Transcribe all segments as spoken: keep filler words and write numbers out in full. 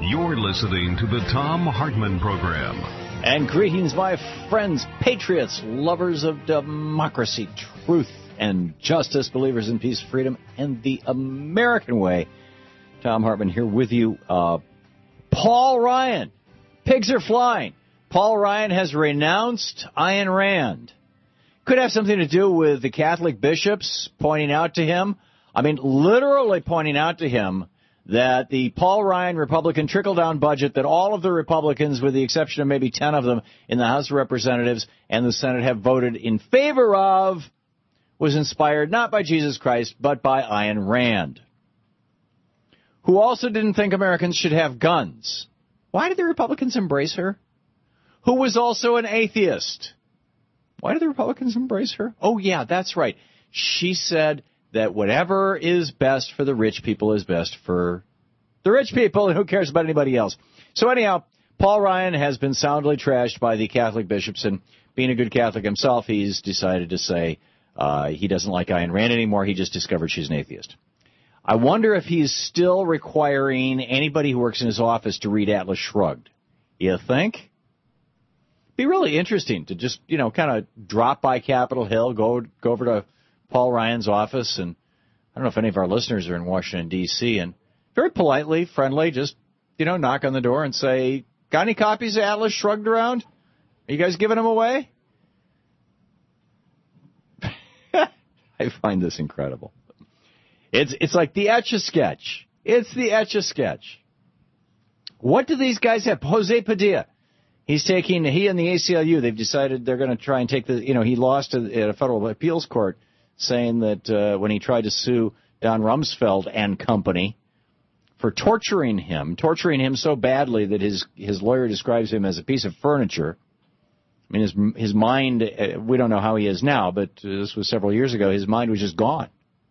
You're listening to the Thom Hartmann Program. And greetings, my friends, patriots, lovers of democracy, truth, and justice, believers in peace, freedom, and the American way. Thom Hartmann here with you. Uh, Paul Ryan, pigs are flying. Paul Ryan has renounced Ayn Rand. Could have something to do with the Catholic bishops pointing out to him, I mean, literally pointing out to him that the Paul Ryan Republican trickle-down budget that all of the Republicans, with the exception of maybe ten of them in the House of Representatives and the Senate, have voted in favor of, was inspired not by Jesus Christ, but by Ayn Rand, who also didn't think Americans should have guns. Why did the Republicans embrace her? Who was also an atheist. Why did the Republicans embrace her? Oh, yeah, that's right. She said that whatever is best for the rich people is best for the rich people, and who cares about anybody else? So anyhow, Paul Ryan has been soundly trashed by the Catholic bishops, and being a good Catholic himself, he's decided to say uh, he doesn't like Ayn Rand anymore. He just discovered she's an atheist. I wonder if he's still requiring anybody who works in his office to read Atlas Shrugged. You think? Be really interesting to just, you know, kind of drop by Capitol Hill, go go over to Paul Ryan's office, and I don't know if any of our listeners are in Washington, D C, and very politely, friendly, just, you know, knock on the door and say, got any copies of Atlas Shrugged around? Are you guys giving them away? I find this incredible. It's it's like the Etch-a-Sketch. It's the Etch-a-Sketch. What do these guys have? Jose Padilla. He's taking, he and the A C L U, they've decided they're going to try and take the, you know, he lost at a federal appeals court saying that uh, when he tried to sue Don Rumsfeld and company for torturing him, torturing him so badly that his, his lawyer describes him as a piece of furniture. I mean, his, his mind, uh, we don't know how he is now, but uh, this was several years ago, his mind was just gone.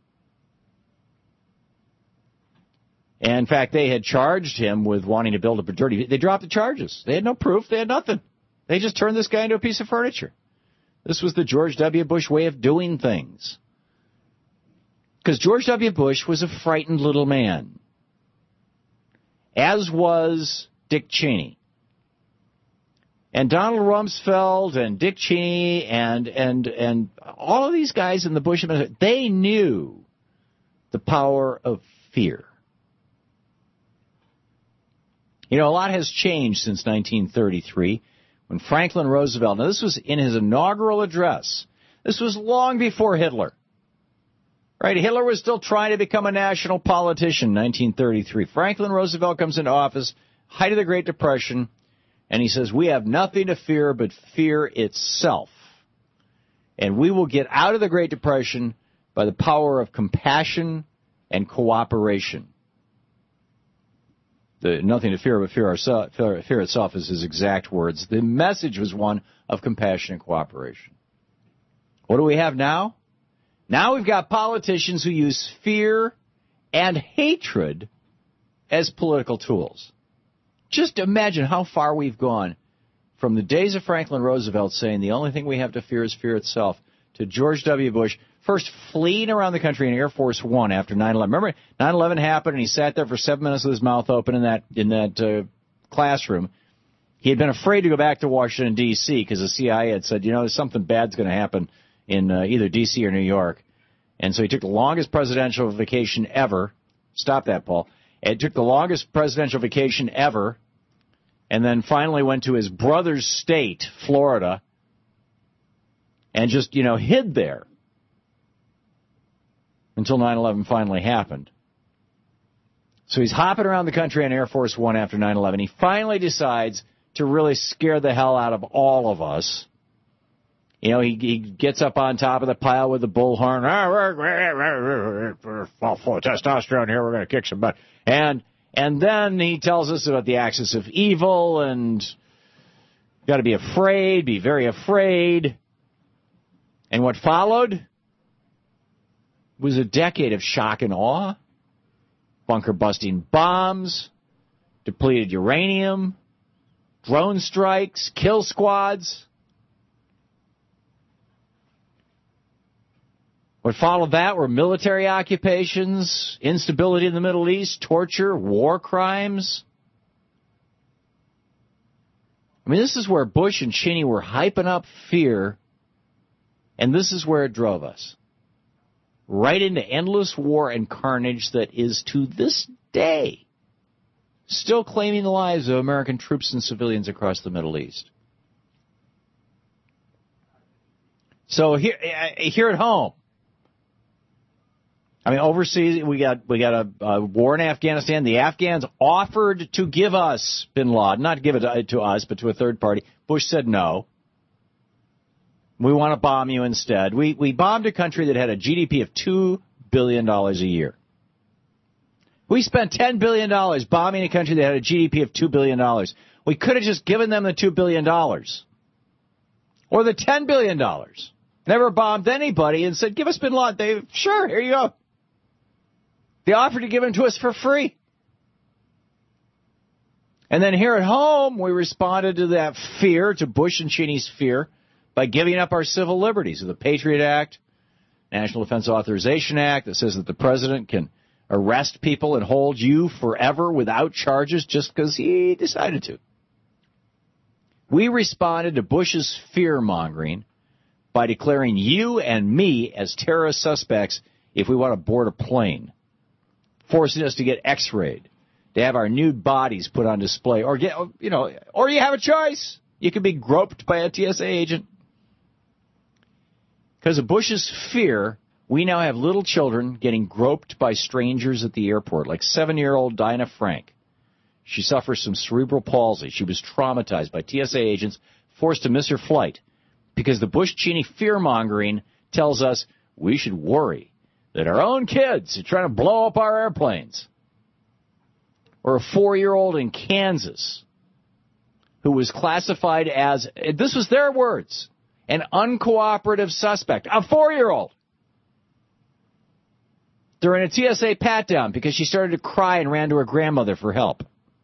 And in fact, they had charged him with wanting to build up a dirty... They dropped the charges. They had no proof. They had nothing. They just turned this guy into a piece of furniture. This was the George W. Bush way of doing things. Because George W. Bush was a frightened little man. As was Dick Cheney. And Donald Rumsfeld and Dick Cheney and, and, and all of these guys in the Bush administration, they knew the power of fear. You know, a lot has changed since nineteen thirty-three, when Franklin Roosevelt, now this was in his inaugural address. This was long before Hitler. Right? Hitler was still trying to become a national politician in nineteen thirty-three. Franklin Roosevelt comes into office, height of the Great Depression, and he says, we have nothing to fear but fear itself. And we will get out of the Great Depression by the power of compassion and cooperation. The, nothing to fear but fear, ourself, fear, fear itself is his exact words. The message was one of compassion and cooperation. What do we have now? Now we've got politicians who use fear and hatred as political tools. Just imagine how far we've gone from the days of Franklin Roosevelt saying the only thing we have to fear is fear itself, to George W. Bush first fleeing around the country in Air Force One after nine eleven. Remember, nine eleven happened, and he sat there for seven minutes with his mouth open in that in that uh, classroom. He had been afraid to go back to Washington, D C, because the C I A had said, you know, there's something bad's going to happen in uh, either D C or New York. And so he took the longest presidential vacation ever. Stop that, Paul. It took the longest presidential vacation ever, and then finally went to his brother's state, Florida, and just, you know, hid there until nine eleven finally happened. So he's hopping around the country on Air Force One after nine eleven. He finally decides to really scare the hell out of all of us. You know, he, he gets up on top of the pile with the bullhorn. Ah, we're, we're full of testosterone here. We're going to kick some butt. And, and then he tells us about the axis of evil and got to be afraid, be very afraid. And what followed was a decade of shock and awe, bunker-busting bombs, depleted uranium, drone strikes, kill squads. What followed that were military occupations, instability in the Middle East, torture, war crimes. I mean, this is where Bush and Cheney were hyping up fear, and this is where it drove us. Right into endless war and carnage that is, to this day, still claiming the lives of American troops and civilians across the Middle East. So here, here at home, I mean, overseas, we got we got a, a war in Afghanistan. The Afghans offered to give us bin Laden, not give it to, to us, but to a third party. Bush said no. We want to bomb you instead. We we bombed a country that had a G D P of two billion dollars a year. We spent ten billion dollars bombing a country that had a G D P of two billion dollars. We could have just given them the two billion dollars. Or the ten billion dollars. Never bombed anybody and said, give us bin Laden. They, sure, here you go. They offered to give him to us for free. And then here at home, we responded to that fear, to Bush and Cheney's fear, by giving up our civil liberties of the Patriot Act, National Defense Authorization Act, that says that the president can arrest people and hold you forever without charges just because he decided to. We responded to Bush's fear-mongering by declaring you and me as terrorist suspects if we want to board a plane, forcing us to get x-rayed, to have our nude bodies put on display, or get, you know, or you have a choice. You can be groped by a T S A agent. Because of Bush's fear, we now have little children getting groped by strangers at the airport, like seven-year-old Dinah Frank. She suffers from cerebral palsy. She was traumatized by T S A agents, forced to miss her flight, because the Bush-Cheney fear-mongering tells us we should worry that our own kids are trying to blow up our airplanes. Or a four-year-old in Kansas who was classified as, this was their words, an uncooperative suspect, a four-year-old. During a T S A pat-down because she started to cry and ran to her grandmother for help.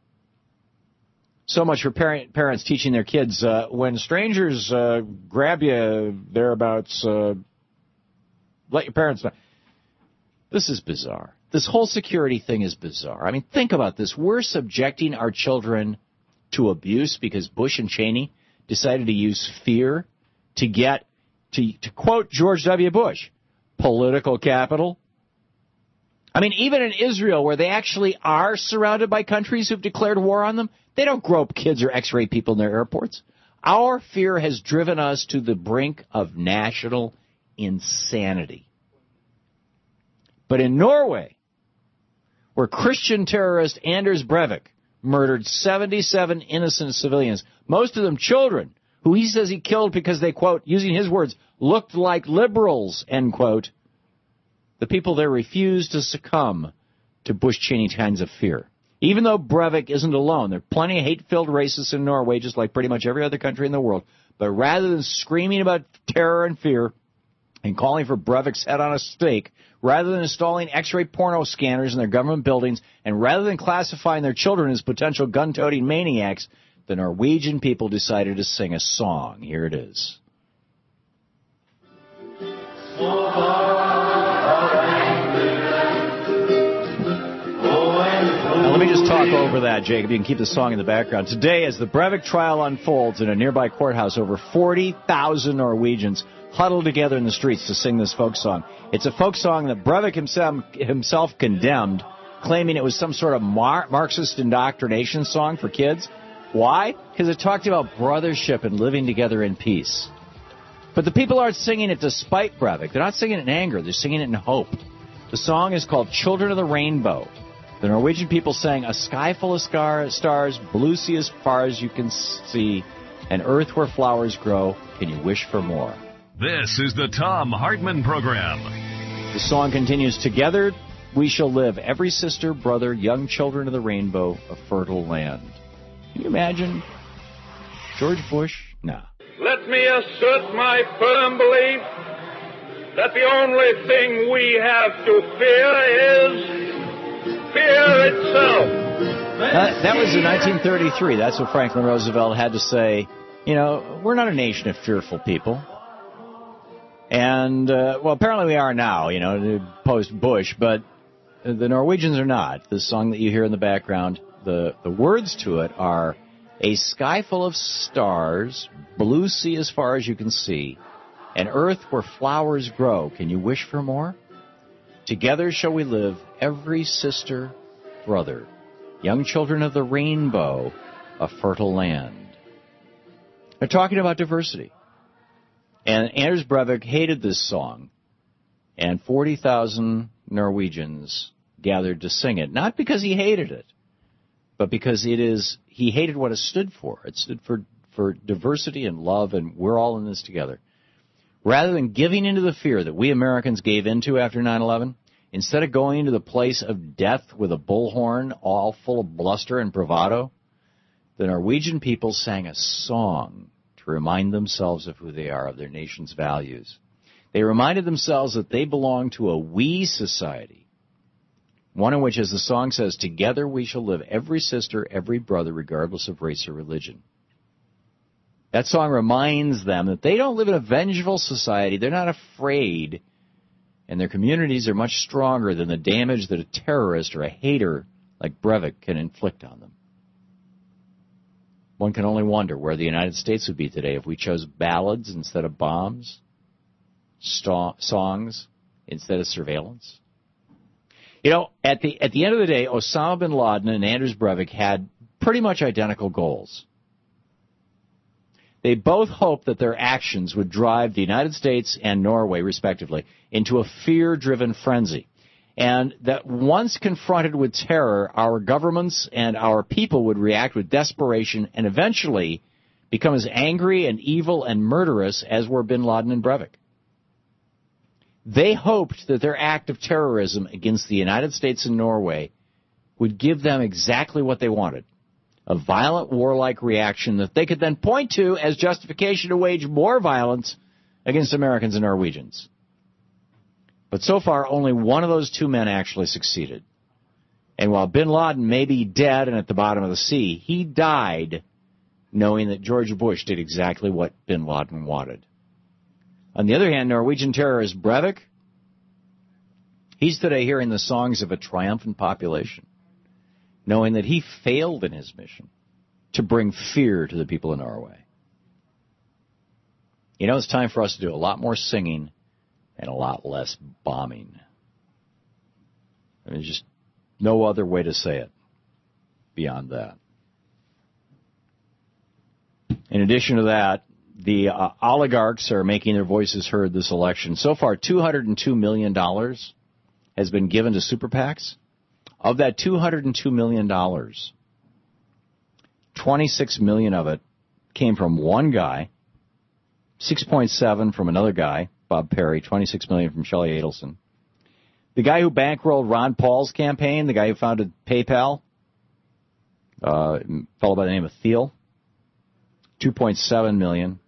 So much for parent, parents teaching their kids, uh, when strangers uh, grab you thereabouts, uh, let your parents know. This is bizarre. This whole security thing is bizarre. I mean, think about this. We're subjecting our children to abuse because Bush and Cheney decided to use fear to get, to, to quote George W. Bush, political capital. I mean, even in Israel, where they actually are surrounded by countries who've declared war on them, they don't grope kids or x-ray people in their airports. Our fear has driven us to the brink of national insanity. But in Norway, where Christian terrorist Anders Breivik murdered seventy-seven innocent civilians, most of them children, who he says he killed because they, quote, using his words, looked like liberals, end quote, the people there refused to succumb to Bush-Cheney kinds of fear. Even though Breivik isn't alone, there are plenty of hate-filled racists in Norway, just like pretty much every other country in the world. But rather than screaming about terror and fear and calling for Breivik's head on a stake, rather than installing x-ray porno scanners in their government buildings, and rather than classifying their children as potential gun-toting maniacs, the Norwegian people decided to sing a song. Here it is. Now, let me just talk over that, Jacob. You can keep the song in the background. Today, as the Breivik trial unfolds in a nearby courthouse, over forty thousand Norwegians huddle together in the streets to sing this folk song. It's a folk song that Breivik himself, himself condemned, claiming it was some sort of Mar- Marxist indoctrination song for kids. Why? Because it talked about brothership and living together in peace. But the people aren't singing it despite Breivik. They're not singing it in anger. They're singing it in hope. The song is called Children of the Rainbow. The Norwegian people sang, a sky full of scar- stars, blue sea as far as you can see, and earth where flowers grow. Can you wish for more? This is the Thom Hartmann Program. The song continues, together we shall live, every sister, brother, young children of the rainbow, a fertile land. Can you imagine George Bush? Nah. Let me assert my firm belief that the only thing we have to fear is fear itself. Uh, that was in nineteen thirty-three. That's what Franklin Roosevelt had to say. You know, we're not a nation of fearful people. And, uh, well, apparently we are now, you know, post-Bush, but the Norwegians are not. The song that you hear in the background, the, the words to it are A sky full of stars, blue sea as far as you can see, an earth where flowers grow. Can you wish for more? Together shall we live, every sister, brother, young children of the rainbow, a fertile land. They're talking about diversity. And Anders Breivik hated this song, and forty thousand Norwegians gathered to sing it, not because he hated it, but because it is, he hated what it stood for. It stood for, for diversity and love, and we're all in this together. Rather than giving into the fear that we Americans gave into after nine eleven, instead of going into the place of death with a bullhorn all full of bluster and bravado, the Norwegian people sang a song to remind themselves of who they are, of their nation's values. They reminded themselves that they belong to a we society, one in which, as the song says, together we shall live, every sister, every brother, regardless of race or religion. That song reminds them that they don't live in a vengeful society. They're not afraid, and their communities are much stronger than the damage that a terrorist or a hater like Breivik can inflict on them. One can only wonder where the United States would be today if we chose ballads instead of bombs, st- songs instead of surveillance. You know, at the at the end of the day, Osama bin Laden and Anders Breivik had pretty much identical goals. They both hoped that their actions would drive the United States and Norway, respectively, into a fear-driven frenzy, and that once confronted with terror, our governments and our people would react with desperation and eventually become as angry and evil and murderous as were bin Laden and Breivik. They hoped that their act of terrorism against the United States and Norway would give them exactly what they wanted, a violent, warlike reaction that they could then point to as justification to wage more violence against Americans and Norwegians. But so far, only one of those two men actually succeeded. And while bin Laden may be dead and at the bottom of the sea, he died knowing that George Bush did exactly what bin Laden wanted. On the other hand, Norwegian terrorist Breivik, he's today hearing the songs of a triumphant population, knowing that he failed in his mission to bring fear to the people of Norway. You know, it's time for us to do a lot more singing and a lot less bombing. There's just no other way to say it beyond that. In addition to that, the uh, oligarchs are making their voices heard this election. So far, two hundred two million dollars has been given to super PACs. Of that two hundred two million dollars, twenty-six million dollars of it came from one guy, six point seven from another guy, Bob Perry, twenty-six million dollars from Shelley Adelson. The guy who bankrolled Ron Paul's campaign, the guy who founded PayPal, uh, a fellow by the name of Thiel, two point seven million dollars.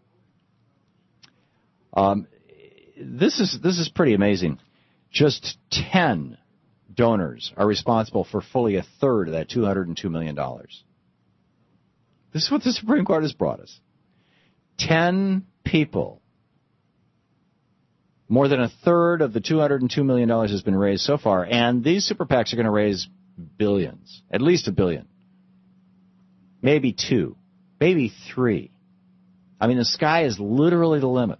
Um, this is this is pretty amazing. Just ten donors are responsible for fully a third of that two hundred two million dollars. This is what the Supreme Court has brought us. Ten people. More than a third of the two hundred two million dollars has been raised so far, and these super PACs are going to raise billions, at least a billion. Maybe two, maybe three. I mean, the sky is literally the limit.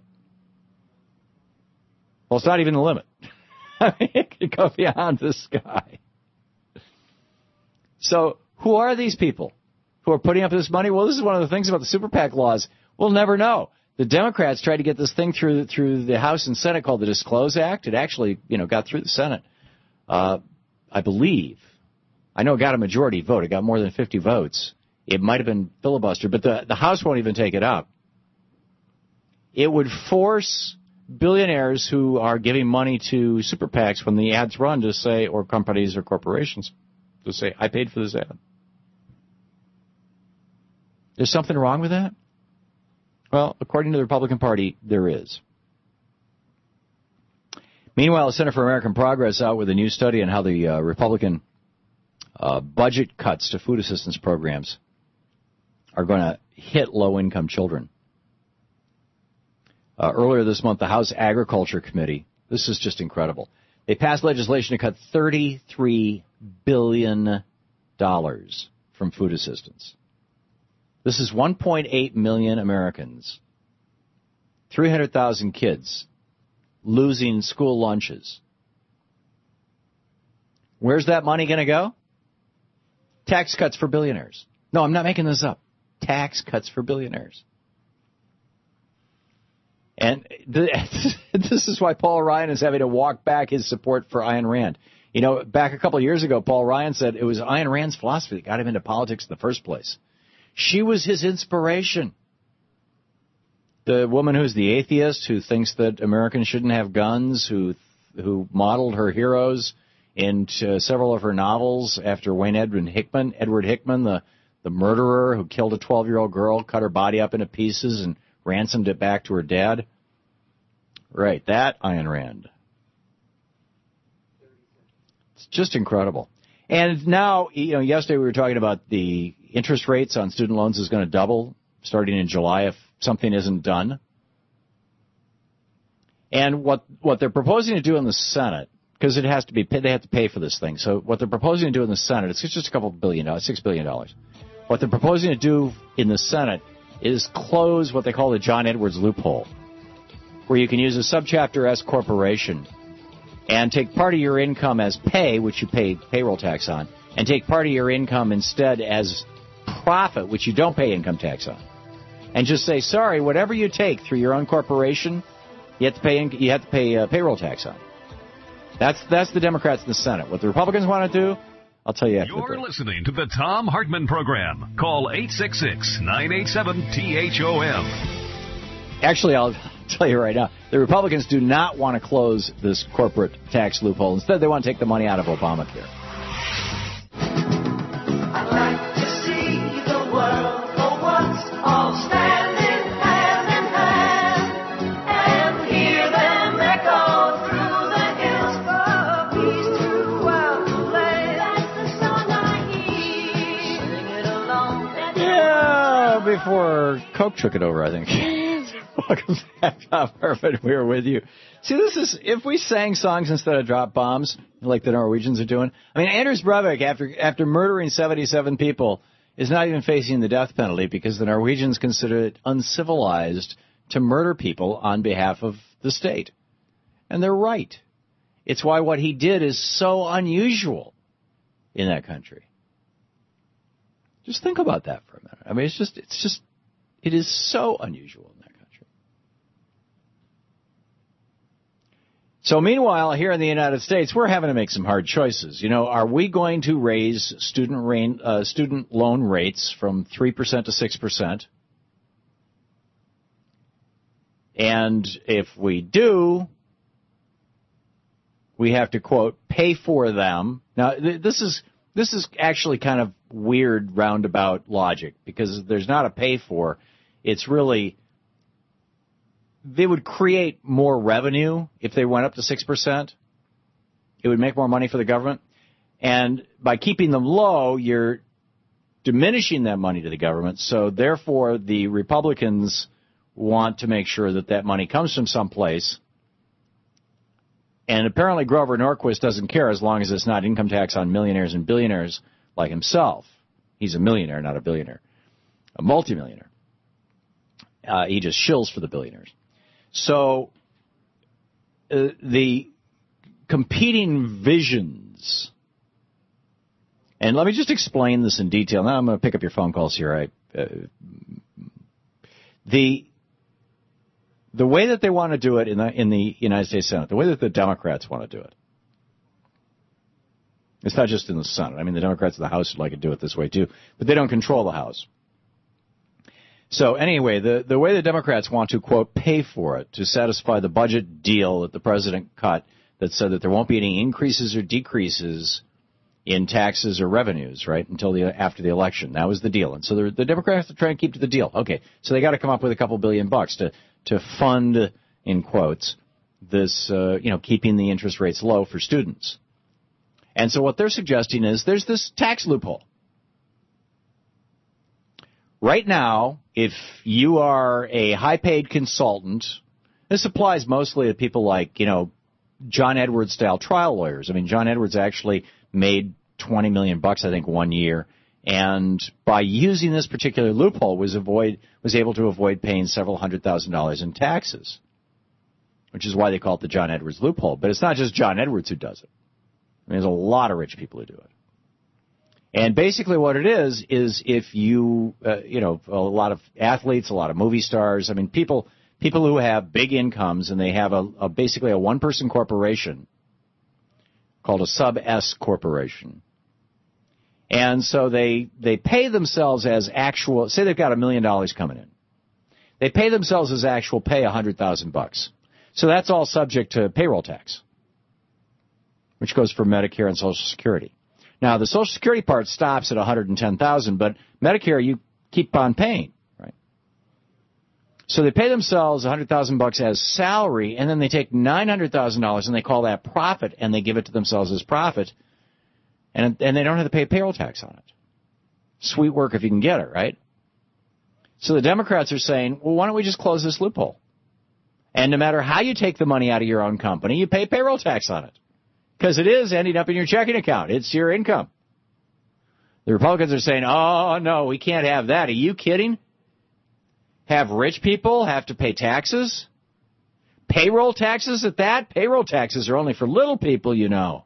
Well, it's not even the limit. I mean, it could go beyond the sky. So who are these people who are putting up this money? Well, this is one of the things about the super PAC laws. We'll never know. The Democrats tried to get this thing through through the House and Senate called the Disclose Act. It actually, you know, got through the Senate, uh, I believe. I know it got a majority vote. It got more than fifty votes. It might have been filibustered, but the, the House won't even take it up. It would force billionaires who are giving money to super PACs when the ads run to say, or companies or corporations, to say, I paid for this ad. There's something wrong with that? Well, according to the Republican Party, there is. Meanwhile, the Center for American Progress out with a new study on how the uh, Republican uh, budget cuts to food assistance programs are going to hit low-income children. Uh, earlier this month, the House Agriculture Committee, this is just incredible, they passed legislation to cut thirty-three billion dollars from food assistance. This is one point eight million Americans, three hundred thousand kids losing school lunches. Where's that money going to go? Tax cuts for billionaires. No, I'm not making this up. Tax cuts for billionaires. And this is why Paul Ryan is having to walk back his support for Ayn Rand. You know, back a couple of years ago, Paul Ryan said it was Ayn Rand's philosophy that got him into politics in the first place. She was his inspiration. The woman who's the atheist, who thinks that Americans shouldn't have guns, who who modeled her heroes in uh, several of her novels after Wayne Edward Hickman, Edward Hickman, the, the murderer who killed a twelve-year-old girl, cut her body up into pieces and ransomed it back to her dad. Right, that Ayn Rand. It's just incredible. And now, you know, yesterday we were talking about the interest rates on student loans is going to double starting in July if something isn't done. And what what they're proposing to do in the Senate, because it has to be, they have to pay for this thing. So what they're proposing to do in the Senate, it's just a couple of billion dollars, six billion dollars. What they're proposing to do in the Senate is close what they call the John Edwards loophole, where you can use a subchapter S corporation and take part of your income as pay, which you pay payroll tax on, and take part of your income instead as profit, which you don't pay income tax on. And just say, sorry, whatever you take through your own corporation, you have to pay you have to pay uh, payroll tax on. That's that's the Democrats in the Senate. What the Republicans want to do, I'll tell you after the break. You're listening to the Tom Hartman Program. Call eight six six, nine eight seven, T H O M. Actually, I'll tell you right now, the Republicans do not want to close this corporate tax loophole. Instead, they want to take the money out of Obamacare. I'd like to see the world for once all standing hand in hand and hear them echo through the hills for peace throughout the land. That's the song I hear. Sing it along. Yeah, before Coke took it over, I think. Welcome back, Tom Hartman. We are with you. See, this is, if we sang songs instead of drop bombs, like the Norwegians are doing. I mean, Anders Breivik, after after murdering seventy-seven people, is not even facing the death penalty because the Norwegians consider it uncivilized to murder people on behalf of the state. And they're right. It's why what he did is so unusual in that country. Just think about that for a minute. I mean, it's just, it's just, it is so unusual in that country. So meanwhile, here in the United States, we're having to make some hard choices. You know, are we going to raise student rain, uh, student loan rates from three percent to six percent? And if we do, we have to, quote, pay for them. Now, th- this is this is actually kind of weird roundabout logic because there's not a pay for. It's really, they would create more revenue if they went up to six percent. It would make more money for the government. And by keeping them low, you're diminishing that money to the government. So therefore, the Republicans want to make sure that that money comes from someplace. And apparently Grover Norquist doesn't care as long as it's not income tax on millionaires and billionaires like himself. He's a millionaire, not a billionaire. A multimillionaire. Uh, he just shills for the billionaires. So uh, the competing visions, and let me just explain this in detail. Now I'm going to pick up your phone calls here. I, uh, the the way that they want to do it in the in the United States Senate, the way that the Democrats want to do it, it's not just in the Senate. I mean, the Democrats in the House would like to do it this way too, but they don't control the House. So anyway, the, the way the Democrats want to, quote, pay for it to satisfy the budget deal that the president cut that said that there won't be any increases or decreases in taxes or revenues, right, until the after the election. That was the deal. And so the, the Democrats have to try and keep to the deal. Okay, so they got to come up with a couple billion bucks to, to fund, in quotes, this, uh, you know, keeping the interest rates low for students. And so what they're suggesting is there's this tax loophole. Right now, if you are a high-paid consultant, this applies mostly to people like, you know, John Edwards-style trial lawyers. I mean, John Edwards actually made twenty million bucks, I think, one year And by using this particular loophole, was avoid was able to avoid paying several hundred thousand dollars in taxes, which is why they call it the John Edwards loophole. But it's not just John Edwards who does it. I mean, there's a lot of rich people who do it. And basically what it is, is if you, uh, you know, a lot of athletes, a lot of movie stars, I mean, people people who have big incomes and they have a, a basically a one-person corporation called a sub-S corporation. And so they they pay themselves as actual, say they've got a million dollars coming in. They pay themselves as actual pay a hundred thousand bucks. So that's all subject to payroll tax, which goes for Medicare and Social Security. Now, the Social Security part stops at one hundred ten thousand dollars, but Medicare you keep on paying, right? So they pay themselves one hundred thousand bucks as salary, and then they take nine hundred thousand dollars and they call that profit, and they give it to themselves as profit, and and they don't have to pay payroll tax on it. Sweet work if you can get it, right? So the Democrats are saying, well, why don't we just close this loophole? And no matter how you take the money out of your own company, you pay payroll tax on it. Because it is ending up in your checking account. It's your income. The Republicans are saying, oh, no, we can't have that. Are you kidding? Have rich people have to pay taxes? Payroll taxes at that? Payroll taxes are only for little people, you know.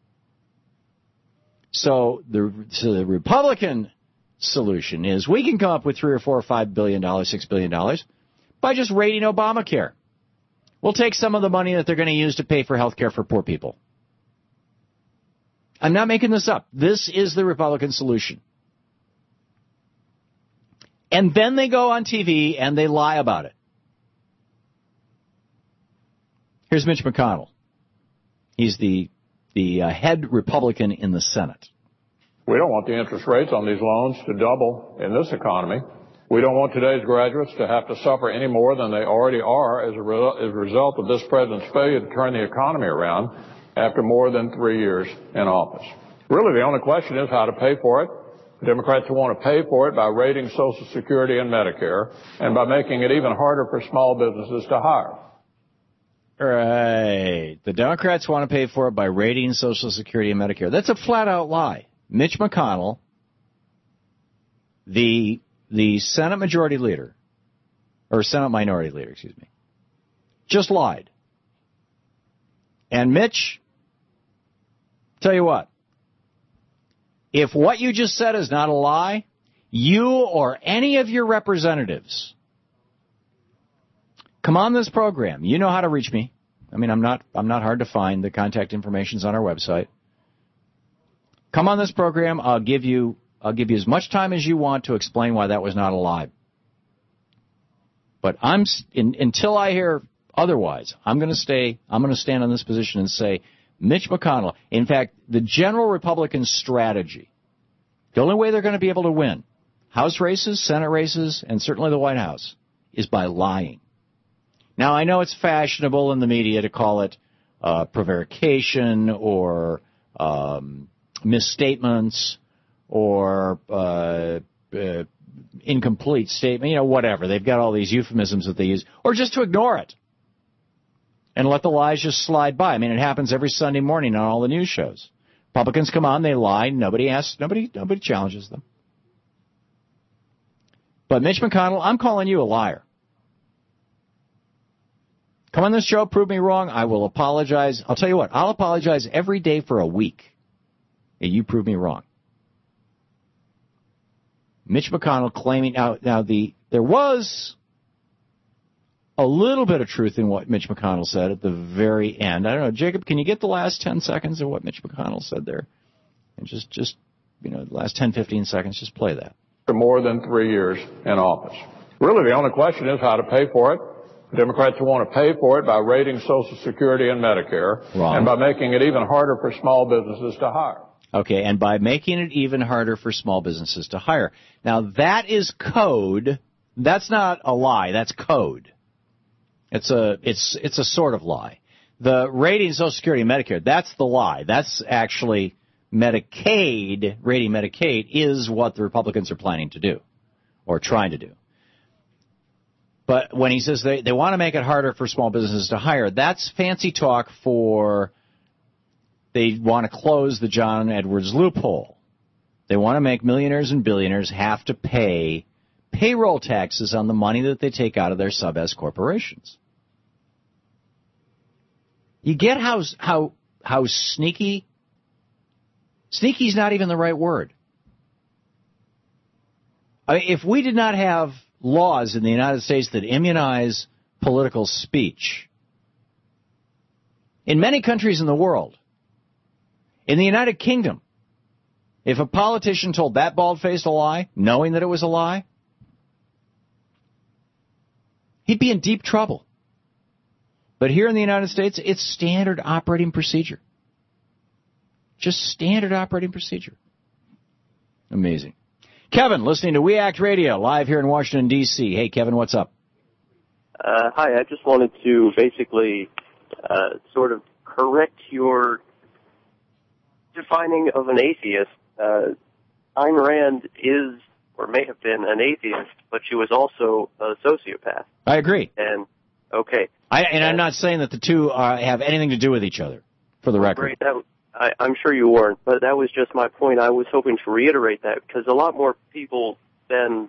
So the, so the Republican solution is we can come up with three or four or five billion dollars, six billion dollars by just raiding Obamacare. We'll take some of the money that they're going to use to pay for health care for poor people. I'm not making this up. This is the Republican solution. And then they go on T V and they lie about it. Here's Mitch McConnell. He's the the uh, head Republican in the Senate. We don't want the interest rates on these loans to double in this economy. We don't want today's graduates to have to suffer any more than they already are as a, re- as a result of this president's failure to turn the economy around after more than three years in office. Really, the only question is how to pay for it. The Democrats want to pay for it by raiding Social Security and Medicare and by making it even harder for small businesses to hire. Right. The Democrats want to pay for it by raiding Social Security and Medicare. That's a flat-out lie. Mitch McConnell, the the Senate Majority Leader, or Senate Minority Leader, excuse me, just lied. And Mitch, tell you what, if what you just said is not a lie, you or any of your representatives come on this program. You know how to reach me. I mean, I'm not I'm not hard to find. The contact information's on our website. Come on this program. I'll give you I'll give you as much time as you want to explain why that was not a lie. But I'm in, until I hear otherwise, I'm going to stay. I'm going to stand on this position and say, Mitch McConnell. In fact, the general Republican strategy, the only way they're going to be able to win House races, Senate races, and certainly the White House, is by lying. Now, I know it's fashionable in the media to call it uh, prevarication or um, misstatements or uh, uh, incomplete statement, you know, whatever. They've got all these euphemisms that they use, or just to ignore it and let the lies just slide by. I mean, it happens every Sunday morning on all the news shows. Republicans come on, they lie, nobody asks, nobody, nobody challenges them. But Mitch McConnell, I'm calling you a liar. Come on this show, prove me wrong, I will apologize. I'll tell you what, I'll apologize every day for a week, and you prove me wrong. Mitch McConnell claiming, now, now the there was a little bit of truth in what Mitch McConnell said at the very end. I don't know, Jacob, can you get the last ten seconds of what Mitch McConnell said there? And just, just you know, the last ten, fifteen seconds, just play that. For more than three years in office. Really, the only question is how to pay for it. The Democrats want to pay for it by raiding Social Security and Medicare. Wrong. And by making it even harder for small businesses to hire. Okay, and by making it even harder for small businesses to hire. Now, that is code. That's not a lie. That's code. It's a it's it's a sort of lie. The raiding Social Security and Medicare, that's the lie. That's actually Medicaid, raiding Medicaid is what the Republicans are planning to do or trying to do. But when he says they, they want to make it harder for small businesses to hire, that's fancy talk for they want to close the John Edwards loophole. They want to make millionaires and billionaires have to pay payroll taxes on the money that they take out of their sub-S corporations. You get how how how sneaky? Sneaky is not even the right word. I mean, if we did not have laws in the United States that immunize political speech, in many countries in the world, in the United Kingdom, if a politician told that bald-faced a lie, knowing that it was a lie, he'd be in deep trouble. But here in the United States, it's standard operating procedure. Just standard operating procedure. Amazing. Kevin, listening to We Act Radio, live here in Washington, D C Hey, Kevin, what's up? Uh, hi, I just wanted to basically uh, sort of correct your defining of an atheist. Uh, Ayn Rand is, or may have been, an atheist, but she was also a sociopath. I agree. And, okay. I, and I'm not saying that the two uh, have anything to do with each other, for the record. Great. That, I, I'm sure you weren't, but that was just my point. I was hoping to reiterate that because a lot more people than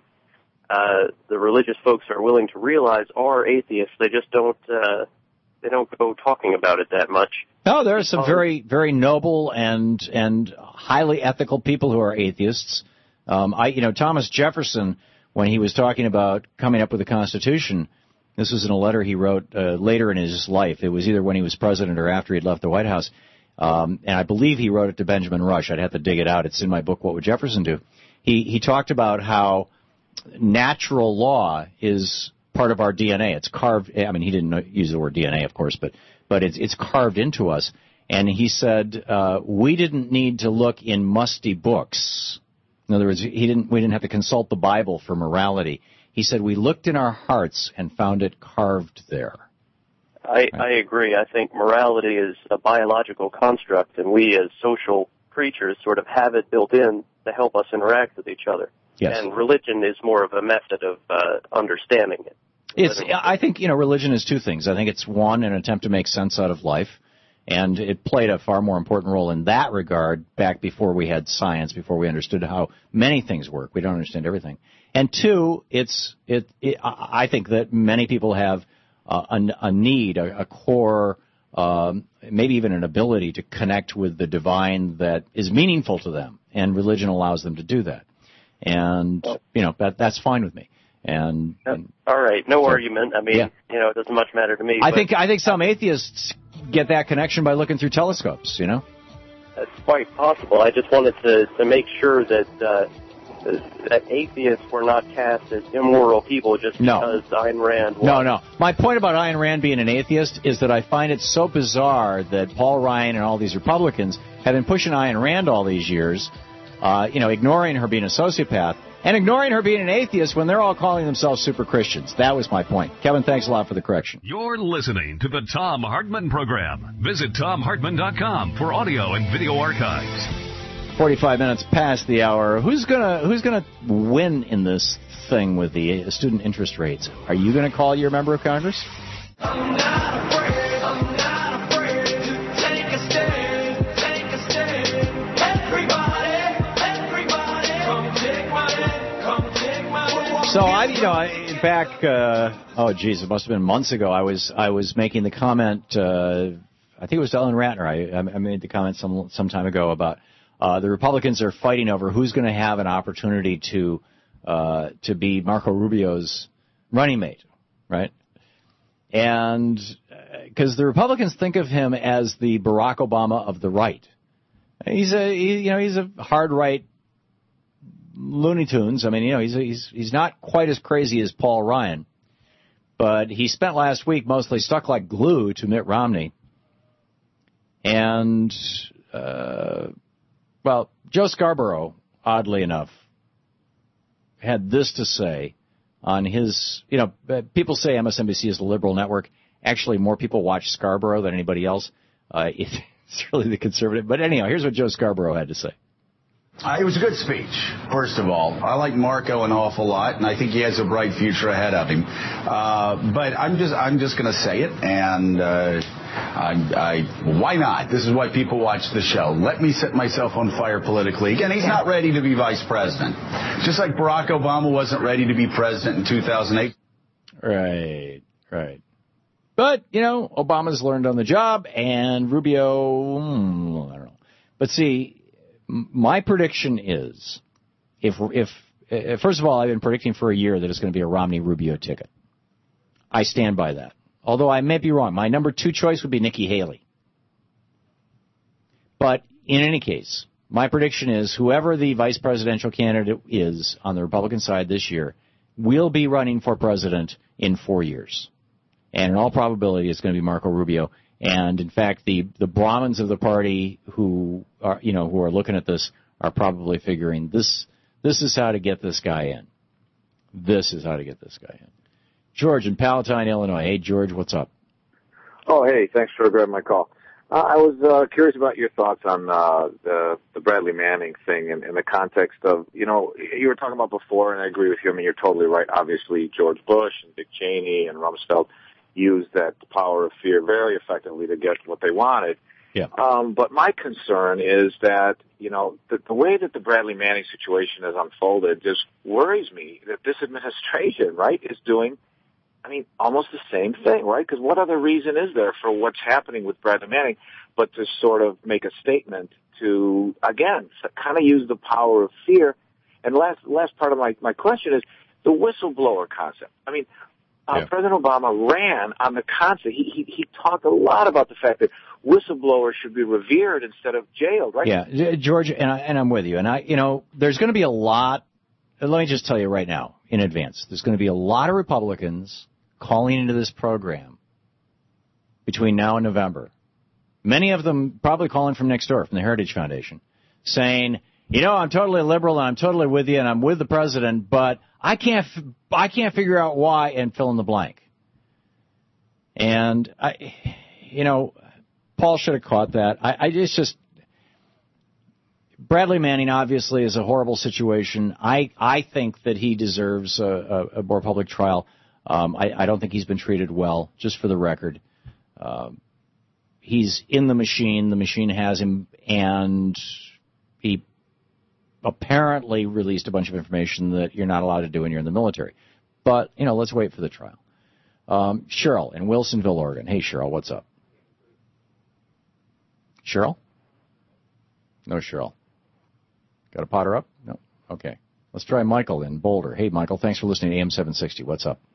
uh, the religious folks are willing to realize are atheists. They just don't. Uh, they don't go talking about it that much. No, there are some very, very noble and and highly ethical people who are atheists. Um, I, you know, Thomas Jefferson, when he was talking about coming up with the Constitution, this was in a letter he wrote uh, later in his life. It was either when he was president or after he'd left the White House. Um, and I believe he wrote it to Benjamin Rush. I'd have to dig it out. It's in my book, What Would Jefferson Do? He he talked about how natural law is part of our D N A. It's carved. I mean, he didn't use the word D N A, of course, but but it's it's carved into us. And he said uh, we didn't need to look in musty books. In other words, he didn't. We didn't have to consult the Bible for morality. He said we looked in our hearts and found it carved there. I, I agree. I think morality is a biological construct, and we as social creatures sort of have it built in to help us interact with each other. Yes. And religion is more of a method of uh, understanding it. It's. I think, you know, religion is two things. I think it's, one, an attempt to make sense out of life, and it played a far more important role in that regard back before we had science, before we understood how many things work. We don't understand everything. And two, it's. It. it I think that many people have Uh, a, a need, a, a core, um, maybe even an ability to connect with the divine that is meaningful to them, and religion allows them to do that. And you know that that's fine with me. And, and all right, no so, argument. I mean, yeah. you know, it doesn't much matter to me. I but think I think some atheists get that connection by looking through telescopes. You know, that's quite possible. I just wanted to to make sure that. Uh, that atheists were not cast as immoral people just no. because Ayn Rand was. No, no. My point about Ayn Rand being an atheist is that I find it so bizarre that Paul Ryan and all these Republicans have been pushing Ayn Rand all these years, uh, you know, ignoring her being a sociopath and ignoring her being an atheist when they're all calling themselves super Christians. That was my point. Kevin, thanks a lot for the correction. You're listening to the Thom Hartmann Program. Visit Thom Hartmann dot com for audio and video archives. Forty-five minutes past the hour. Who's gonna Who's gonna win in this thing with the student interest rates? Are you gonna call your member of Congress? I'm not afraid. I'm not afraid to take a stand. Take a stand. Everybody, everybody, come take my hand. Come take my hand. So I, you know, I, back. Uh, oh, geez, it must have been months ago. I was I was making the comment. Uh, I think it was to Ellen Ratner. I, I made the comment some some time ago about. Uh, the Republicans are fighting over who's going to have an opportunity to uh, to be Marco Rubio's running mate, right? And because uh, the Republicans think of him as the Barack Obama of the right, he's a he, you know he's a hard right Looney Tunes. I mean, you know he's a, he's he's not quite as crazy as Paul Ryan, but he spent last week mostly stuck like glue to Mitt Romney, and. Uh, Well, Joe Scarborough, oddly enough, had this to say on his, you know, people say M S N B C is the liberal network. Actually, more people watch Scarborough than anybody else. Uh, it's really the conservative. But anyhow, here's what Joe Scarborough had to say. Uh, it was a good speech, first of all. I like Marco an awful lot, and I think he has a bright future ahead of him. Uh, but I'm just I'm just going to say it, and uh, I, I, why not? This is why people watch the show. Let me set myself on fire politically. Again, he's not ready to be vice president. Just like Barack Obama wasn't ready to be president in two thousand eight. Right, right. But, you know, Obama's learned on the job, and Rubio, hmm, I don't know. But see, my prediction is, if, if, uh, first of all, I've been predicting for a year that it's going to be a Romney-Rubio ticket. I stand by that. Although I may be wrong. My number two choice would be Nikki Haley. But in any case, my prediction is whoever the vice presidential candidate is on the Republican side this year will be running for president in four years. And in all probability, it's going to be Marco Rubio. And in fact, the, the Brahmins of the party who are, you know, who are looking at this are probably figuring this, this is how to get this guy in. This is how to get this guy in. George in Palatine, Illinois. Hey, George, what's up? Oh, hey, thanks for grabbing my call. Uh, I was uh, curious about your thoughts on uh, the, the Bradley Manning thing in, in the context of, you know, you were talking about before, and I agree with you. I mean, you're totally right. Obviously, George Bush and Dick Cheney and Rumsfeld used that power of fear very effectively to get what they wanted. Yeah. Um, but my concern is that, you know, the, the way that the Bradley Manning situation has unfolded just worries me that this administration, right, is doing, I mean, almost the same thing, right? Because what other reason is there for what's happening with Bradley Manning but to sort of make a statement to, again, kind of use the power of fear? And last last part of my, my question is the whistleblower concept. I mean, uh, yeah. President Obama ran on the concept. He, he he talked a lot about the fact that whistleblowers should be revered instead of jailed, right? Yeah, George, and, I, and I'm with you. And, I, you know, there's going to be a lot, let me just tell you right now, in advance, there's going to be a lot of Republicans calling into this program between now and November. Many of them probably calling from next door, from the Heritage Foundation, saying, you know, I'm totally liberal and I'm totally with you and I'm with the president, but I can't, I can't figure out why, and fill in the blank. And I, you know, Paul should have caught that. I, I just, just, Bradley Manning obviously is a horrible situation. I, I think that he deserves a, a, a more public trial. Um, I, I don't think he's been treated well, just for the record. Um, he's in the machine. The machine has him, and he apparently released a bunch of information that you're not allowed to do when you're in the military. But, you know, let's wait for the trial. Um, Cheryl in Wilsonville, Oregon. Hey, Cheryl, what's up? Cheryl? No, Cheryl. Got to pot her up? No? Okay. Let's try Michael in Boulder. Hey, Michael, thanks for listening to A M seven sixty. What's up?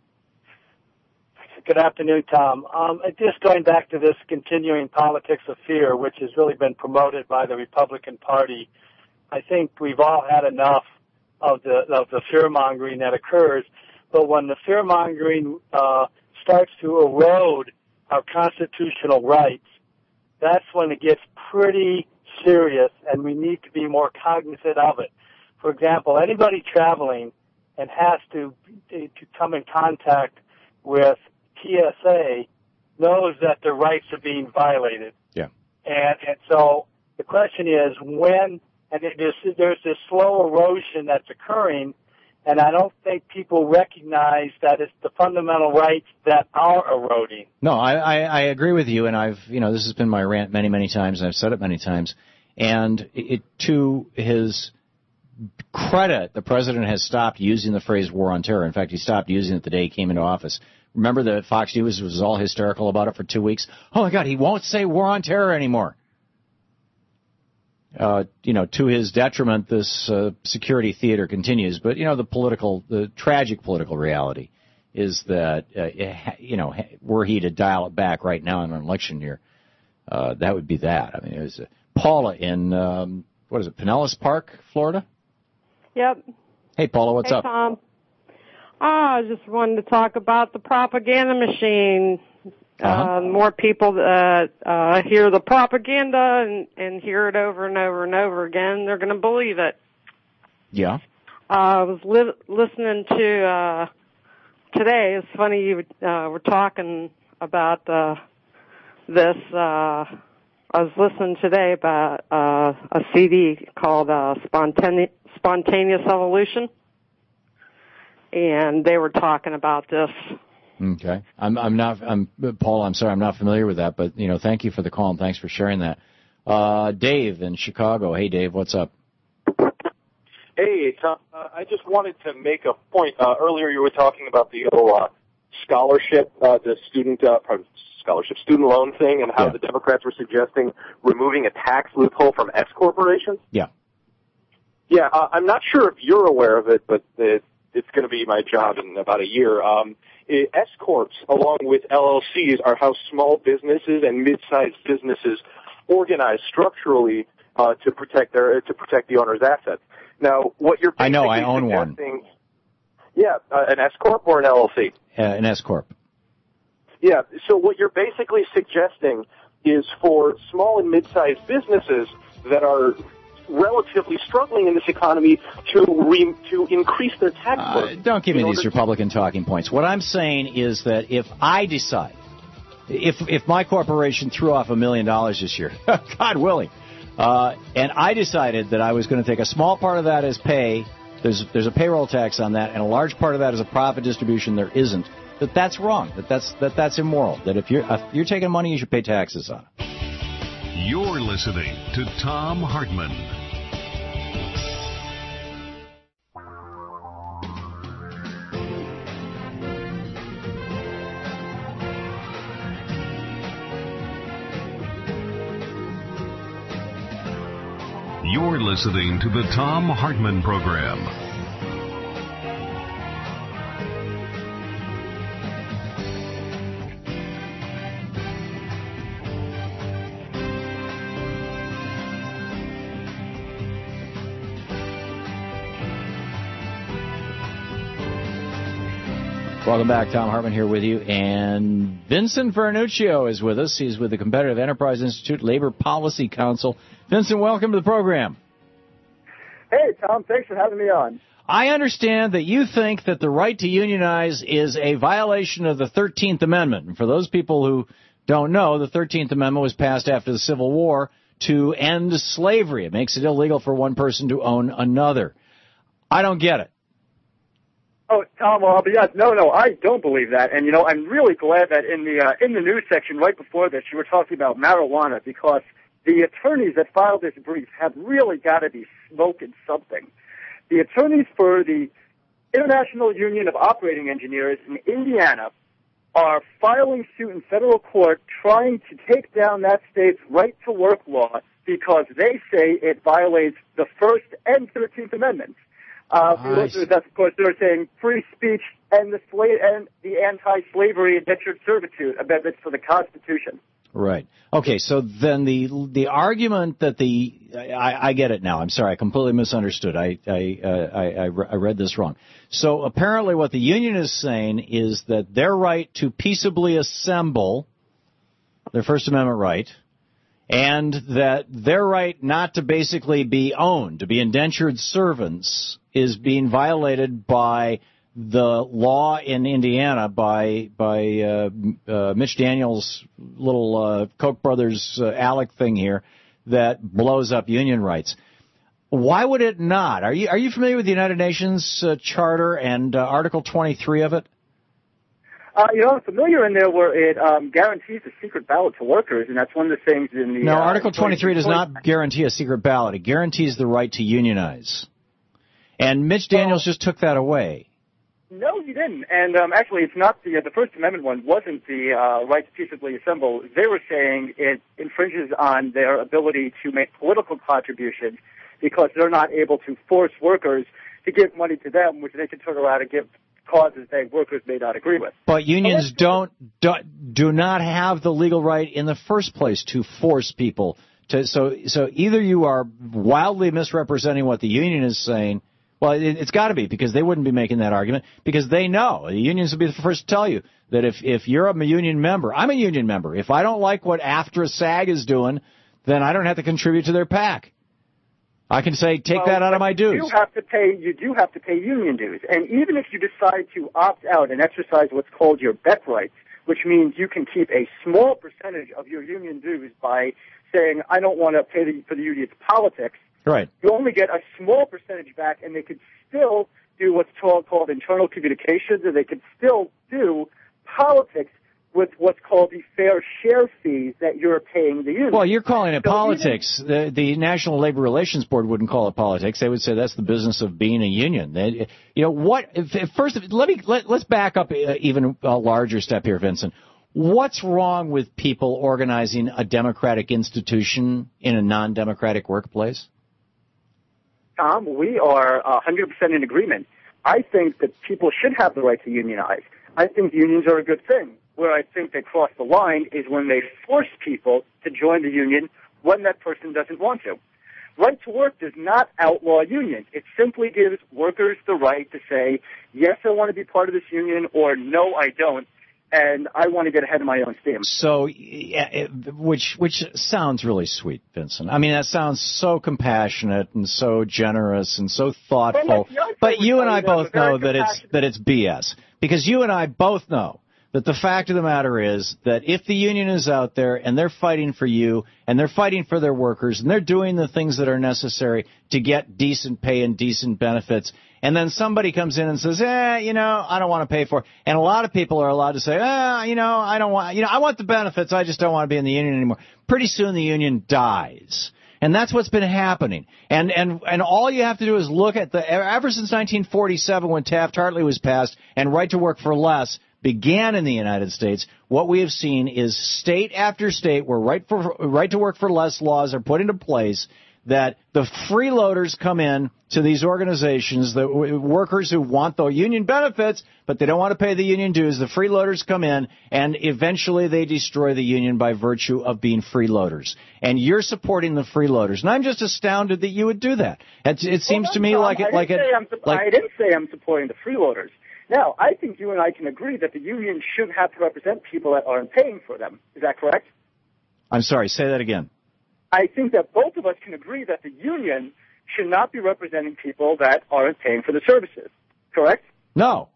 Good afternoon, Tom. Um, just going back to this continuing politics of fear, which has really been promoted by the Republican Party, I think we've all had enough of the of the fear-mongering that occurs. But when the fear-mongering uh, starts to erode our constitutional rights, that's when it gets pretty serious, and we need to be more cognizant of it. For example, anybody traveling and has to to come in contact with T S A knows that their rights are being violated. Yeah. And and so the question is when, and it is, there's this slow erosion that's occurring, and I don't think people recognize that it's the fundamental rights that are eroding. No, I, I, I agree with you, and I've, you know, this has been my rant many, many times, and I've said it many times. And it, to his credit, the president has stopped using the phrase war on terror. In fact, he stopped using it the day he came into office. Remember that Fox News was all hysterical about it for two weeks? Oh, my God, he won't say war on terror anymore. Uh, you know, to his detriment, this uh, security theater continues. But, you know, the political, the tragic political reality is that, uh, it, you know, were he to dial it back right now in an election year, uh, that would be that. I mean, it was uh, Paula in, um, what is it, Pinellas Park, Florida? Yep. Hey, Paula, what's hey, up? Tom. Oh, I just wanted to talk about the propaganda machine. Uh-huh. Uh, more people uh, uh, hear the propaganda and, and hear it over and over and over again, they're going to believe it. Yeah. Uh, I was li- listening to uh, today. It's funny you uh, were talking about uh, this. Uh, I was listening today about uh, a C D called uh, Spontane- Spontaneous Evolution. And they were talking about this Okay. I'm, I'm not, I'm, Paul, I'm sorry, I'm not familiar with that, but, you know, thank you for the call and thanks for sharing that. Uh, Dave in Chicago. Hey, Dave, what's up? Hey, Tom, uh, I just wanted to make a point. Uh, earlier you were talking about the whole uh, scholarship, uh, the student uh, scholarship, student loan thing, and how Yeah. the Democrats were suggesting removing a tax loophole from S corporations. Yeah. Yeah, uh, I'm not sure if you're aware of it, but it, it's going to be my job in about a year. Um, it, S corps, along with L L Cs, are how small businesses and mid-sized businesses organize structurally uh, to protect their to protect the owner's assets. Now, what you're I know, I basically own one. suggesting- Yeah, uh, an S corp or an L L C. Uh, an S corp. Yeah, so what you're basically suggesting is for small and mid-sized businesses that are relatively struggling in this economy to re- to increase their tax Uh, burden. don't give me in these order- Republican talking points. What I'm saying is that if I decide, if if my corporation threw off a million dollars this year, God willing, uh, and I decided that I was going to take a small part of that as pay, there's there's a payroll tax on that, and a large part of that is a profit distribution. There isn't. That that's wrong. That that's that that's immoral. That if you're if you're taking money, you should pay taxes on it. You're listening to Tom Hartman. You're listening to the Tom Hartman Program. Welcome back. Tom Hartman here with you. And Vincent Vernuccio is with us. He's with the Competitive Enterprise Institute Labor Policy Council. Vincent, welcome to the program. Hey, Tom. Thanks for having me on. I understand that you think that the right to unionize is a violation of the thirteenth Amendment. And for those people who don't know, the thirteenth Amendment was passed after the Civil War to end slavery. It makes it illegal for one person to own another. I don't get it. Oh, Tom, well, I'll be honest. No, no, I don't believe that. And, you know, I'm really glad that in the uh, in the news section right before this, you were talking about marijuana, because the attorneys that filed this brief have really got to be smoking something. The attorneys for the International Union of Operating Engineers in Indiana are filing suit in federal court trying to take down that state's right-to-work law because they say it violates the First and thirteenth Amendments. Uh, for Nice. listeners, that's, of course, they're saying free speech and the sla- and the anti-slavery indentured servitude amendments for the Constitution. Right. Okay, so then the the argument that the I, I get it now. I'm sorry, I completely misunderstood. I I, uh, I I I read this wrong. So apparently, what the union is saying is that their right to peaceably assemble, their First Amendment right, and that their right not to basically be owned, to be indentured servants, is being violated by the law in Indiana, by by uh, uh, Mitch Daniels' little uh, Koch brothers uh, ALEC thing here that blows up union rights. Why would it not? Are you are you familiar with the United Nations uh, Charter and uh, Article twenty-three of it? Uh, you know, I'm familiar in there where it um, guarantees a secret ballot to workers, and that's one of the things in the... No, uh, Article twenty-three does not guarantee a secret ballot. It guarantees the right to unionize. And Mitch Daniels just took that away. No, he didn't. And um, actually, it's not the uh, the First Amendment one wasn't the uh, right to peaceably assemble. They were saying it infringes on their ability to make political contributions because they're not able to force workers to give money to them, which they can turn around and give causes that workers may not agree with. But unions don't do, do not have the legal right in the first place to force people to. So so either you are wildly misrepresenting what the union is saying. Well, it, it's got to be, because they wouldn't be making that argument, because they know. The unions will be the first to tell you that if, if you're a union member, I'm a union member. If I don't like what AFTRA SAG is doing, then I don't have to contribute to their PAC. I can say, take Well, that out of my dues. You do have to pay. You do have to pay union dues, and even if you decide to opt out and exercise what's called your B E P rights, which means you can keep a small percentage of your union dues by saying, "I don't want to pay the, for the union's politics." Right. You only get a small percentage back, and they could still do what's called, called internal communications, and they could still do politics with what's called the fair share fees that you're paying the union. Well, you're calling it so politics. The, the National Labor Relations Board wouldn't call it politics. They would say that's the business of being a union. They, you know what? If, if first, let me let, let's back up even a larger step here, Vincent. What's wrong with people organizing a democratic institution in a non-democratic workplace? Tom, we are one hundred percent in agreement. I think that people should have the right to unionize. I think unions are a good thing. Where I think they cross the line is when they force people to join the union when that person doesn't want to. Right to work does not outlaw unions. It simply gives workers the right to say, yes, I want to be part of this union, or no, I don't, and I want to get ahead of my own steam. So, yeah, which which sounds really sweet, Vincent. I mean, that sounds so compassionate and so generous and so thoughtful. But you and I both know that it's that it's B S, because you and I both know that the fact of the matter is that if the union is out there and they're fighting for you and they're fighting for their workers and they're doing the things that are necessary to get decent pay and decent benefits, and then somebody comes in and says, eh, you know, I don't want to pay for it. And a lot of people are allowed to say, eh, you know, I don't want, you know, I want the benefits. I just don't want to be in the union anymore. Pretty soon the union dies. And that's what's been happening. And, and, and all you have to do is look at the, ever since nineteen forty-seven when Taft-Hartley was passed and right to work for less began in the United States, what we have seen is state after state where right for right to work for less laws are put into place, that the freeloaders come in to these organizations, the workers who want the union benefits, but they don't want to pay the union dues. The freeloaders come in, and eventually they destroy the union by virtue of being freeloaders. And you're supporting the freeloaders. And I'm just astounded that you would do that. It, it seems well, to me Tom, like it, like it, like I didn't say I'm supporting the freeloaders. Now, I think you and I can agree that the union shouldn't have to represent people that aren't paying for them. Is that correct? I'm sorry, say that again. I think that both of us can agree that the union should not be representing people that aren't paying for the services. Correct? No,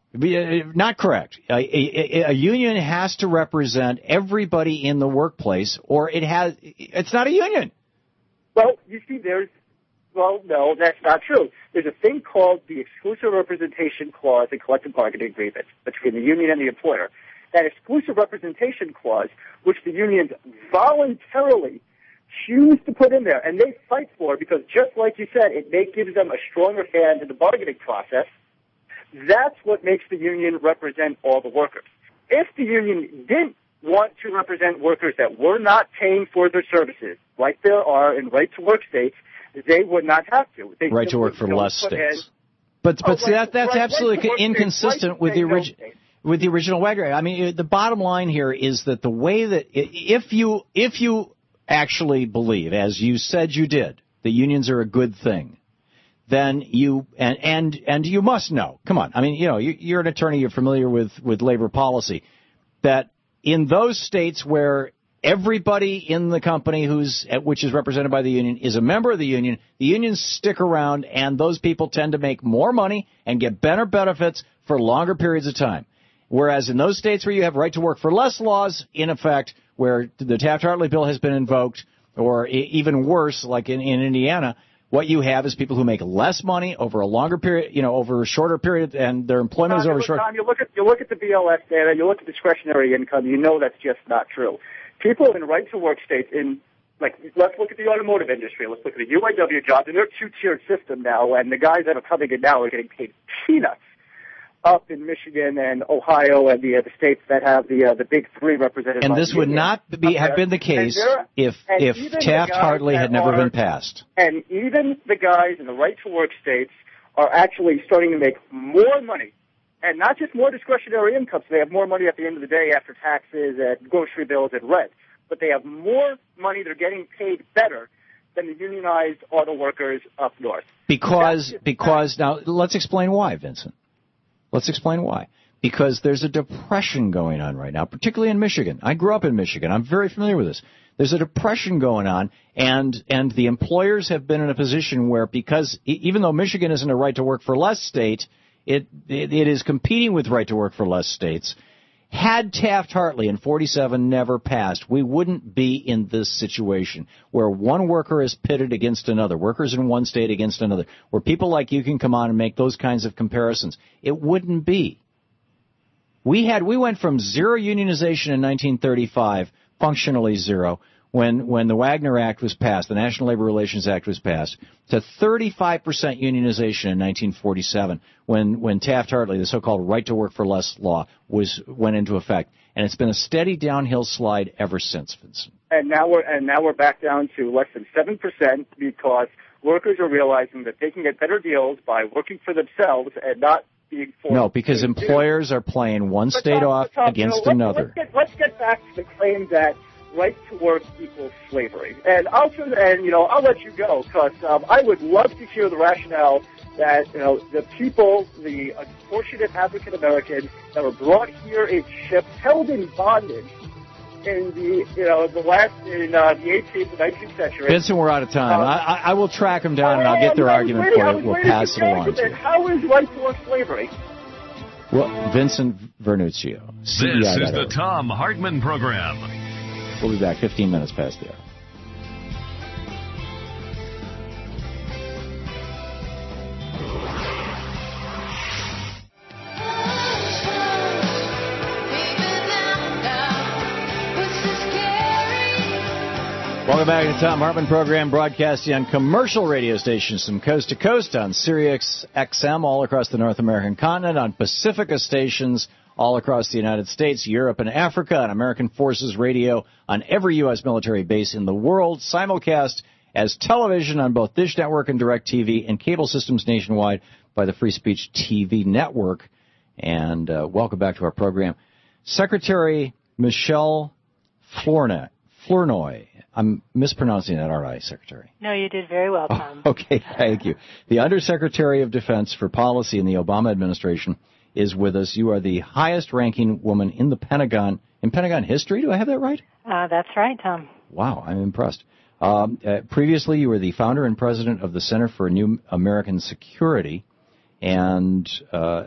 not correct. A, a, a union has to represent everybody in the workplace, or it has. It's not a union. Well, you see, there's. Well, no, that's not true. There's a thing called the exclusive representation clause in collective bargaining agreements between the union and the employer. That exclusive representation clause, which the unions voluntarily choose to put in there, and they fight for, because just like you said, it may gives them a stronger hand in the bargaining process. That's what makes the union represent all the workers. If the union didn't want to represent workers that were not paying for their services, like there are in right-to-work states, they would not have to. They right to work for less states. In, but but oh, see, that that's right, absolutely right inconsistent right with the original with the original Wagner. I mean, the bottom line here is that the way that if you if you actually believe, as you said you did, that unions are a good thing, then you and and and you must know. Come on, I mean, you know, you, you're an attorney, you're familiar with with labor policy. That in those states where everybody in the company who's which is represented by the union is a member of the union, the unions stick around, and those people tend to make more money and get better benefits for longer periods of time. Whereas in those states where you have right to work for less laws, in effect, where the Taft-Hartley bill has been invoked, or even worse, like in, in Indiana, what you have is people who make less money over a longer period, you know, over a shorter period, and their employment Tom, is over short. Tom, you look at you look at the B L S data, you look at discretionary income, you know that's just not true. People in right-to-work states, in like, let's look at the automotive industry. Let's look at the U A W jobs, and they're a two-tiered system now, and the guys that are coming in now are getting paid peanuts up in Michigan and Ohio and the, uh, the states that have the uh, the big three represented. And this would not be have been the case if if Taft-Hartley had never been passed. And even the guys in the right-to-work states are actually starting to make more money. And not just more discretionary income, so they have more money at the end of the day after taxes and grocery bills and rent, but they have more money, they're getting paid better than the unionized auto workers up north. Because, because, now, let's explain why, Vincent. Let's explain why. Because there's a depression going on right now, particularly in Michigan. I grew up in Michigan. I'm very familiar with this. There's a depression going on, and and the employers have been in a position where, because even though Michigan isn't a right-to-work-for-less state, It, it it is competing with right to work for less states. Had Taft-Hartley in forty-seven never passed, we wouldn't be in this situation where one worker is pitted against another, workers in one state against another, where people like you can come on and make those kinds of comparisons. It wouldn't be. We had we went from zero unionization in nineteen thirty-five, functionally zero, when when the Wagner Act was passed, the National Labor Relations Act was passed, to thirty-five percent unionization in nineteen forty-seven, when when Taft-Hartley, the so-called right to work for less law, was went into effect, and it's been a steady downhill slide ever since, Vincent. And now we're and now we're back down to less than seven percent because workers are realizing that they can get better deals by working for themselves and not being forced. No, because employers are playing one But state Tom, off Tom, against you know, another. Let's, let's, get, let's get back to the claim that right to work equals slavery. And I'll turn, and you know I'll let you go because um, I would love to hear the rationale that you know the people, the unfortunate African Americans that were brought here in ships, held in bondage in the you know the last in uh, the eighteenth and nineteenth century. Vincent, we're out of time. Uh, I, I will track them down, and I'll get their argument waiting, for you. We'll pass it along to you. How is right to work slavery? Well, Vincent Vernuccio, C E I. This is the Thom Hartmann Program. We'll be back fifteen minutes past the hour. Welcome back to the Thom Hartmann Program, broadcasting on commercial radio stations from coast to coast, on Sirius X M all across the North American continent, on Pacifica stations all across the United States, Europe, and Africa, on American Forces Radio, on every U S military base in the world, simulcast as television on both Dish Network and DirecTV, and cable systems nationwide by the Free Speech T V network. And uh, welcome back to our program. Secretary Michelle Flournoy. Flournoy. I'm mispronouncing that, aren't I, Secretary? No, you did very well, Tom. Oh, okay, thank you. The Undersecretary of Defense for Policy in the Obama administration is with us. You are the highest-ranking woman in the Pentagon, in Pentagon history. Do I have that right? Uh, that's right, Tom. Wow, I'm impressed. Um, uh, previously, you were the founder and president of the Center for New American Security, and uh,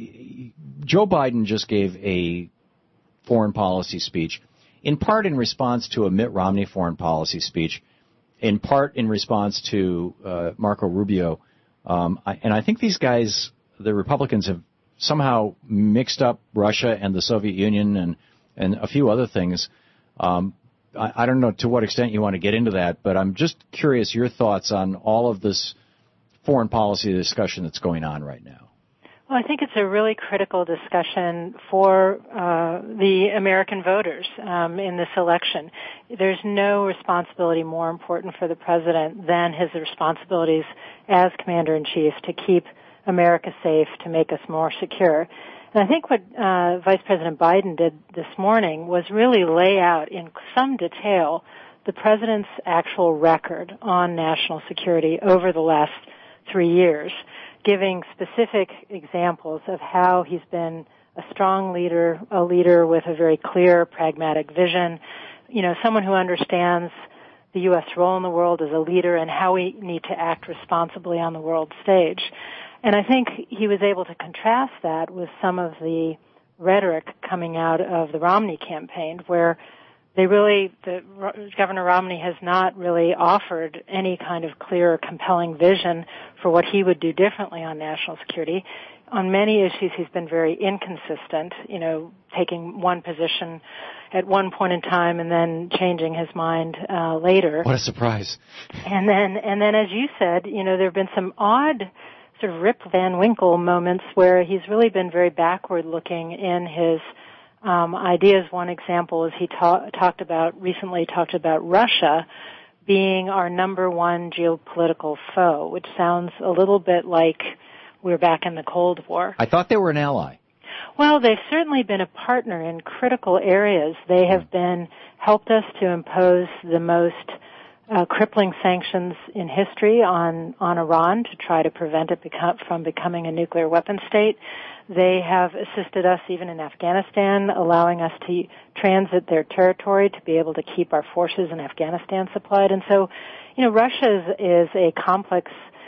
Joe Biden just gave a foreign policy speech, in part in response to a Mitt Romney foreign policy speech, in part in response to uh, Marco Rubio. Um, I, and I think these guys, the Republicans, have somehow mixed up Russia and the Soviet Union and, and a few other things. Um, I, I don't know to what extent you want to get into that, but I'm just curious your thoughts on all of this foreign policy discussion that's going on right now. Well, I think it's a really critical discussion for uh, the American voters um, in this election. There's no responsibility more important for the president than his responsibilities as commander-in-chief to keep America safe, to make us more secure. And I think what uh, Vice President Biden did this morning was really lay out in some detail the president's actual record on national security over the last three years, giving specific examples of how he's been a strong leader, a leader with a very clear, pragmatic vision, you know, someone who understands the U S role in the world as a leader and how we need to act responsibly on the world stage. And I think he was able to contrast that with some of the rhetoric coming out of the Romney campaign, where they really, the, Governor Romney has not really offered any kind of clear or compelling vision for what he would do differently on national security. On many issues, he's been very inconsistent, you know, taking one position at one point in time and then changing his mind uh, later. What a surprise. And then, and then, as you said, you know, there have been some odd sort of Rip Van Winkle moments where he's really been very backward-looking in his Um, ideas. One example is he ta- talked about, recently talked about Russia being our number one geopolitical foe, which sounds a little bit like we're back in the Cold War. I thought they were an ally. Well, they've certainly been a partner in critical areas. They have been, helped us to impose the most uh, crippling sanctions in history on, on Iran to try to prevent it beco- from becoming a nuclear weapon state. They have assisted us even in Afghanistan, allowing us to transit their territory to be able to keep our forces in Afghanistan supplied. And so, you know, Russia is, is a complex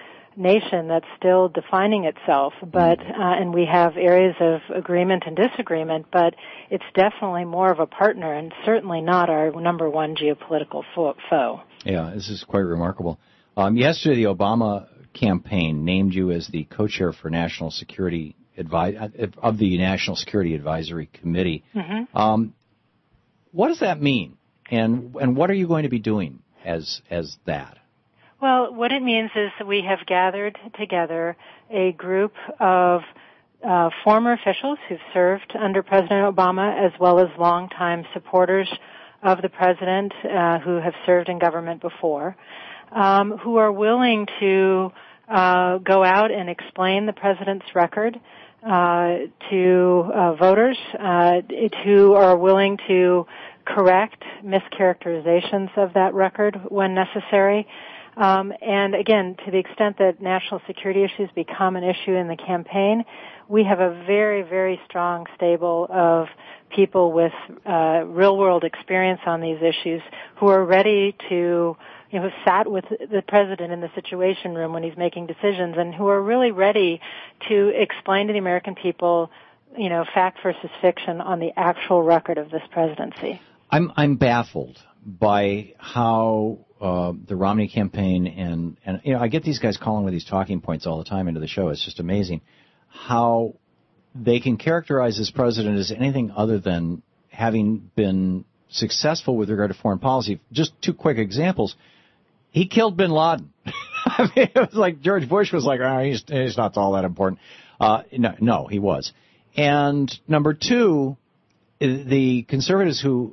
nation that's still defining itself, but uh, and we have areas of agreement and disagreement, but it's definitely more of a partner and certainly not our number one geopolitical fo- foe. Yeah, this is quite remarkable. Um, yesterday, the Obama campaign named you as the co-chair for national security advi- of the National Security Advisory Committee. Mm-hmm. Um, what does that mean, and and what are you going to be doing as as that? Well, what it means is that we have gathered together a group of uh, former officials who've served under President Obama, as well as longtime supporters of the president uh, who have served in government before, um, who are willing to uh, go out and explain the president's record uh, to uh, voters, uh, who are willing to correct mischaracterizations of that record when necessary. Um, and again, to the extent that national security issues become an issue in the campaign, we have a very, very strong stable of people with uh, real-world experience on these issues who are ready to, you know, who sat with the president in the Situation Room when he's making decisions, and who are really ready to explain to the American people, you know, fact versus fiction on the actual record of this presidency. I'm I'm baffled by how uh, the Romney campaign and, and, you know, I get these guys calling with these talking points all the time into the show. It's just amazing how they can characterize this president as anything other than having been successful with regard to foreign policy. Just two quick examples. He killed bin Laden. I mean, it was like George Bush was like, oh, he's, he's not all that important. Uh, no, no, he was. And number two, the conservatives who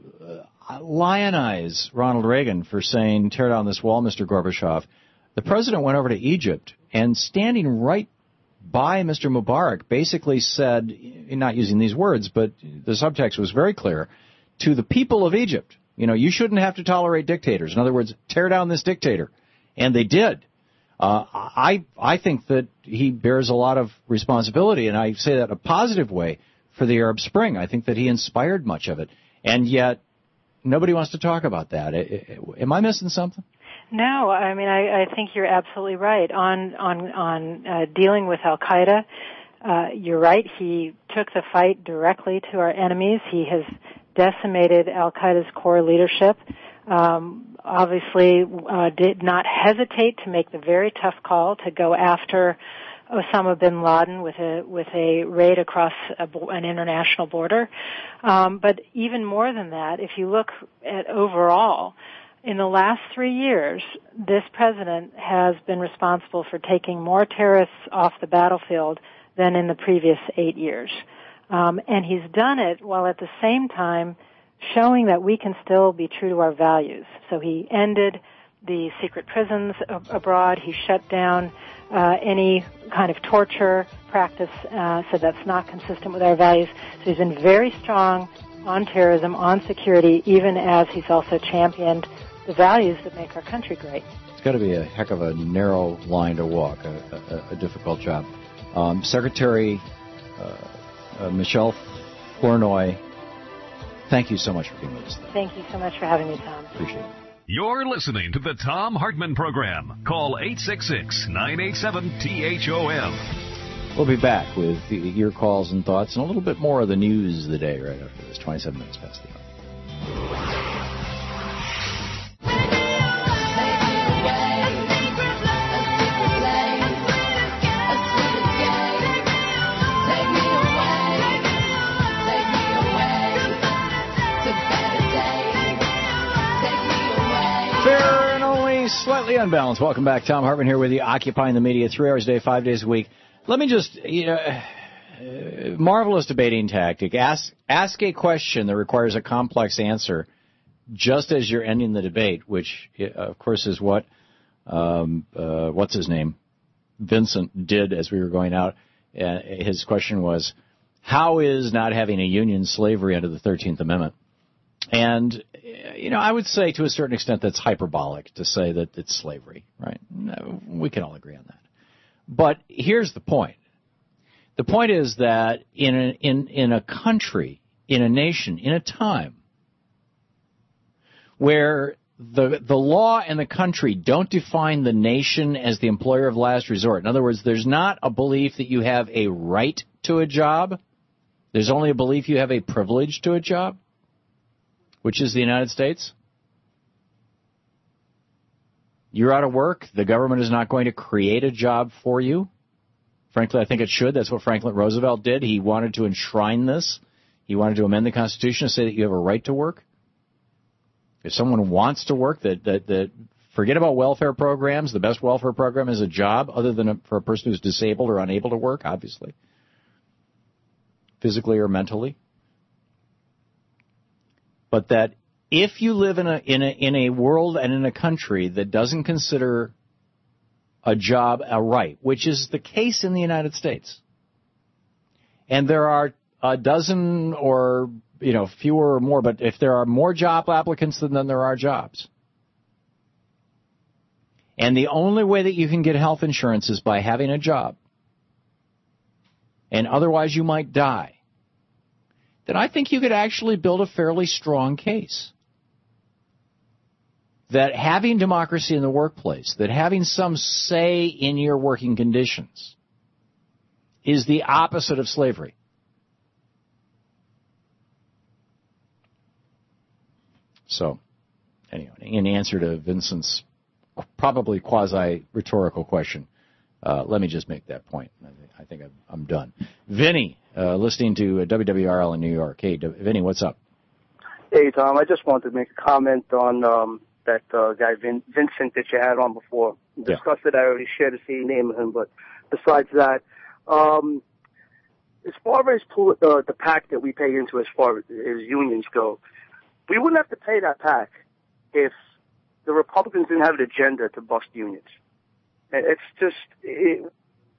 lionize Ronald Reagan for saying, tear down this wall, Mister Gorbachev. The president went over to Egypt and standing right by Mister Mubarak basically said, not using these words, but the subtext was very clear, to the people of Egypt, you know, you shouldn't have to tolerate dictators. In other words, tear down this dictator. And they did. Uh, I I think that he bears a lot of responsibility, and I say that in a positive way, for the Arab Spring. I think that he inspired much of it. And yet, nobody wants to talk about that. Am I missing something? No, I mean, I, I think you're absolutely right. On on on uh, dealing with Al Qaeda, uh, you're right. He took the fight directly to our enemies. He has decimated Al Qaeda's core leadership. Um, obviously, uh, did not hesitate to make the very tough call to go after Osama bin Laden with a with a raid across a, an international border. Um, but even more than that, if you look at overall, in the last three years, this president has been responsible for taking more terrorists off the battlefield than in the previous eight years. Um, and he's done it while at the same time showing that we can still be true to our values. So he ended the secret prisons ab- abroad. He shut down uh, any kind of torture practice, uh, so that's not consistent with our values. So he's been very strong on terrorism, on security, even as he's also championed the values that make our country great. It's got to be a heck of a narrow line to walk, a, a, a difficult job. Um, Secretary uh, uh, Michelle Flournoy, thank you so much for being with us today. Thank you so much for having me, Tom. Appreciate it. You're listening to the Tom Hartman Program. Call eight six six, nine eight seven, T H O M. We'll be back with your calls and thoughts and a little bit more of the news of the day right after this, twenty-seven minutes past the hour. Slightly unbalanced. Welcome back. Tom Hartman here with you, occupying the media three hours a day, five days a week. Let me just, you know, uh, marvelous debating tactic. Ask, ask a question that requires a complex answer just as you're ending the debate, which, of course, is what, um, uh, what's his name? Vincent did as we were going out. Uh, his question was, how is not having a union slavery under the thirteenth Amendment? And, you know, I would say to a certain extent that's hyperbolic to say that it's slavery, right? No, we can all agree on that. But here's the point. The point is that in a, in, in a country, in a nation, in a time where the, the law and the country don't define the nation as the employer of last resort. In other words, there's not a belief that you have a right to a job. There's only a belief you have a privilege to a job, which is the United States. You're out of work. The government is not going to create a job for you. Frankly, I think it should. That's what Franklin Roosevelt did. He wanted to enshrine this. He wanted to amend the Constitution to say that you have a right to work. If someone wants to work, that, that, that forget about welfare programs. The best welfare program is a job, other than a, for a person who's disabled or unable to work, obviously, physically or mentally. But that if you live in a in a in a world and in a country that doesn't consider a job a right, which is the case in the United States, and there are a dozen or, you know, fewer or more, but if there are more job applicants than, than there are jobs, and the only way that you can get health insurance is by having a job, and otherwise you might die, then I think you could actually build a fairly strong case that having democracy in the workplace, that having some say in your working conditions, is the opposite of slavery. So, anyway, in answer to Vincent's probably quasi-rhetorical question, uh, let me just make that point. I think I'm, I'm done. Vinny, uh, listening to W W R L in New York. Hey, Vinny, what's up? Hey, Tom, I just wanted to make a comment on um, that uh, guy Vin- Vincent that you had on before. Yeah. Discussed it, I already shared the same name with him, but besides that, um, as far as pull, uh, the PAC that we pay into as far as, as unions go, we wouldn't have to pay that PAC if the Republicans didn't have an agenda to bust unions. It's just... It,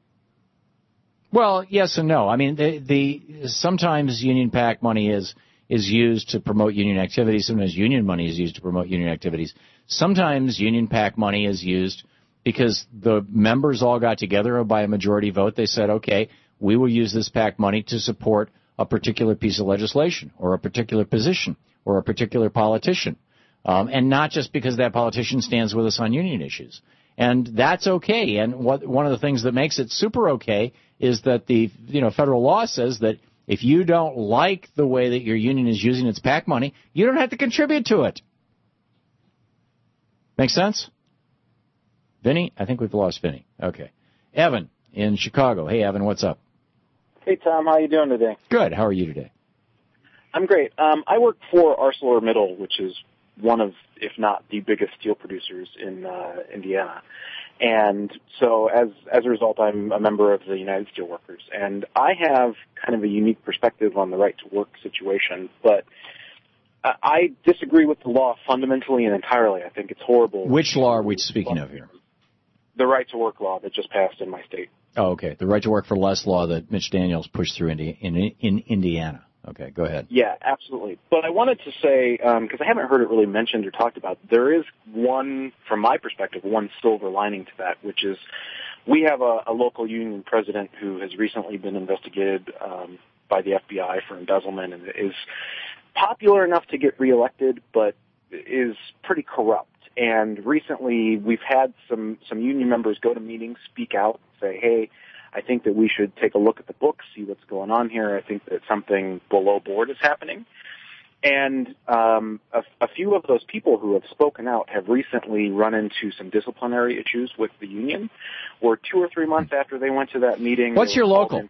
Well, yes and no. I mean, the, the sometimes union PAC money is is used to promote union activities. Sometimes union money is used to promote union activities. Sometimes union PAC money is used because the members all got together by a majority vote. They said, okay, we will use this PAC money to support a particular piece of legislation or a particular position or a particular politician, um, and not just because that politician stands with us on union issues. And that's okay. And what, one of the things that makes it super okay is that the, you know, federal law says that if you don't like the way that your union is using its PAC money, you don't have to contribute to it. Make sense? Vinny? I think we've lost Vinny. Okay. Evan in Chicago. Hey, Evan, what's up? Hey, Tom. How you doing today? Good. How are you today? I'm great. Um, I work for ArcelorMittal, which is one of, if not the biggest steel producers in uh, Indiana. And so as as a result, I'm a member of the United Steelworkers. And I have kind of a unique perspective on the right to work situation, but I disagree with the law fundamentally and entirely. I think it's horrible. Which law are we speaking of here? The right to work law that just passed in my state. Oh, okay. The right to work for less law that Mitch Daniels pushed through in, in, in Indiana. Okay, go ahead. Yeah, absolutely. But I wanted to say, because um, I haven't heard it really mentioned or talked about, there is one, from my perspective, one silver lining to that, which is we have a, a local union president who has recently been investigated um, by the F B I for embezzlement and is popular enough to get reelected, but is pretty corrupt. And recently we've had some, some union members go to meetings, speak out, say, hey, I think that we should take a look at the books, see what's going on here. I think that something below board is happening. And um, a, a few of those people who have spoken out have recently run into some disciplinary issues with the union, or two or three months after they went to that meeting. What's your local?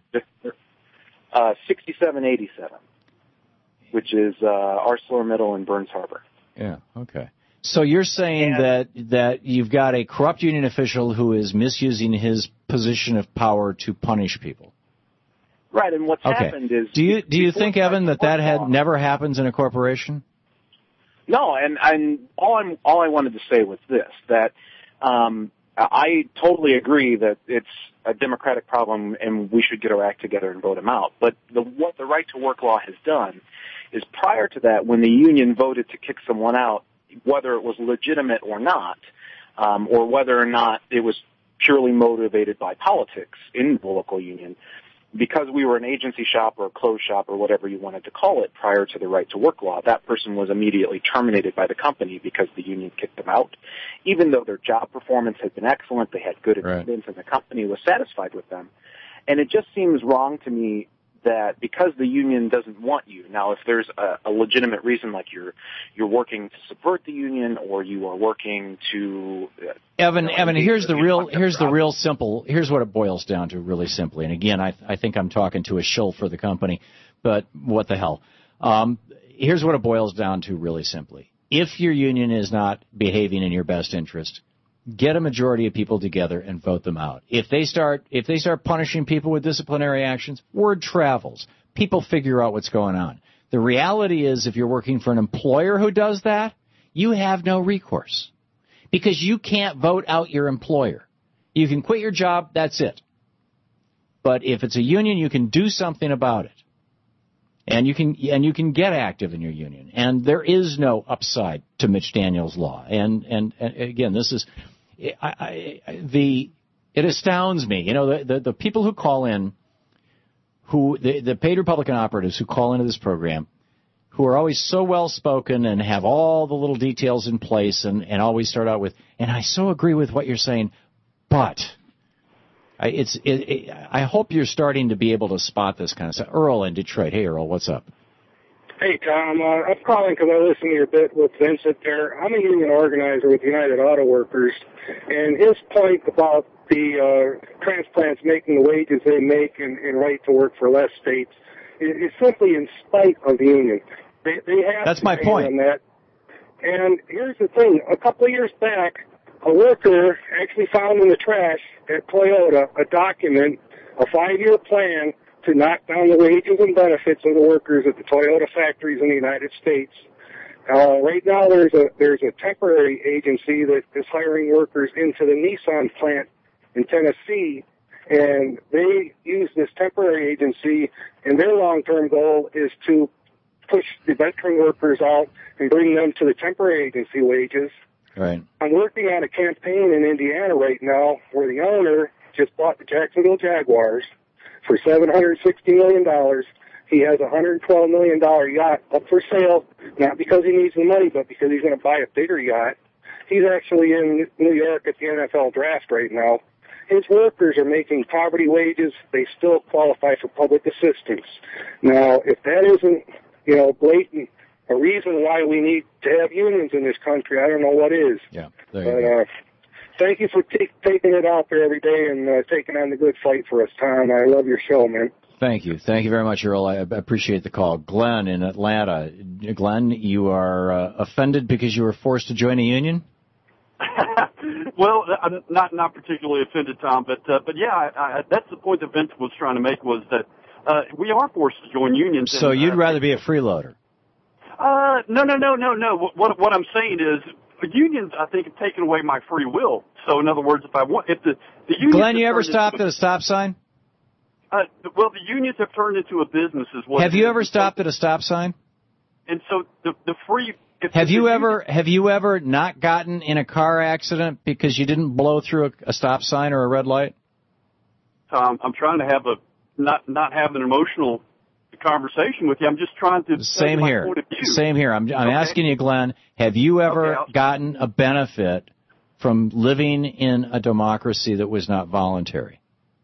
Uh, sixty-seven eighty-seven, which is uh, ArcelorMittal in Burns Harbor. Yeah, okay. So you're saying and, that that you've got a corrupt union official who is misusing his position of power to punish people. Right, and what's okay. happened is... Do you do you think, Evan, that that had never happens in a corporation? No, and, and all I'm all I wanted to say was this, that um, I totally agree that it's a democratic problem and we should get our act together and vote him out. But the, what the right to work law has done is prior to that, when the union voted to kick someone out, whether it was legitimate or not, um, or whether or not it was purely motivated by politics in the local union, because we were an agency shop or a closed shop or whatever you wanted to call it prior to the right to work law, that person was immediately terminated by the company because the union kicked them out. Even though their job performance had been excellent, they had good attendance, right, and the company was satisfied with them. And it just seems wrong to me that because the union doesn't want you, now if there's a, a legitimate reason, like you're you're working to subvert the union, or you are working to uh, Evan, you know, Evan, here's the real here's the job. real simple here's what it boils down to really simply. And again, I I think I'm talking to a shill for the company, but what the hell? Um, here's what it boils down to really simply. If your union is not behaving in your best interest, get a majority of people together and vote them out. If they start if they start punishing people with disciplinary actions, word travels. People figure out what's going on. The reality is, if you're working for an employer who does that, you have no recourse because you can't vote out your employer. You can quit your job, that's it. But if it's a union, you can do something about it. And you can and you can get active in your union. And there is no upside to Mitch Daniels' law. And and, and again, this is I, I, the it astounds me. You know, the, the, the people who call in, who the, the paid Republican operatives who call into this program, who are always so well spoken and have all the little details in place, and, and always start out with, and I so agree with what you're saying, but. I, it's. It, it, I hope you're starting to be able to spot this kind of stuff. Earl in Detroit. Hey, Earl, what's up? Hey, Tom. Uh, I'm calling because I listened to your bit with Vincent there. I'm a union organizer with United Auto Workers, and his point about the uh, transplants making the wages they make and, and right to work for less states is, is simply in spite of the union. They, they have That's to my pay point. on that. And here's the thing. A couple of years back, a worker actually found in the trash at Toyota a document, a five-year plan to knock down the wages and benefits of the workers at the Toyota factories in the United States. Uh, right now, there's a there's a temporary agency that is hiring workers into the Nissan plant in Tennessee, and they use this temporary agency, and their long-term goal is to push the veteran workers out and bring them to the temporary agency wages. Right. I'm working on a campaign in Indiana right now where the owner just bought the Jacksonville Jaguars for seven hundred sixty million dollars. He has a one hundred twelve million dollars yacht up for sale, not because he needs the money, but because he's going to buy a bigger yacht. He's actually in New York at the N F L draft right now. His workers are making poverty wages. They still qualify for public assistance. Now, if that isn't, you know, blatant, a reason why we need to have unions in this country, I don't know what is. Yeah. But uh, thank you for t- taking it out there every day and uh, taking on the good fight for us, Tom. I love your show, man. Thank you. Thank you very much, Earl. I appreciate the call. Glenn in Atlanta. Glenn, you are uh, offended because you were forced to join a union? Well, I'm not not particularly offended, Tom, but uh, but yeah, I, I, that's the point that Vince was trying to make, was that uh, we are forced to join unions. So and, you'd uh, rather be a freeloader? Uh, no, no, no, no, no. What what I'm saying is, unions, I think, have taken away my free will. So, in other words, if I want, if the the unions Glenn, you have ever turned stopped into, at a stop sign? Uh, well, the unions have turned into a business, is what. Have it you is. ever stopped at a stop sign? And so the the free. If Have the you union, ever have you ever not gotten in a car accident because you didn't blow through a, a stop sign or a red light? Tom, I'm trying to have a not not have an emotional conversation with you. I'm just trying to Same my here. point of view. Same here. I'm I'm Okay. asking you, Glenn. Have you ever Okay, gotten a benefit from living in a democracy that was not voluntary?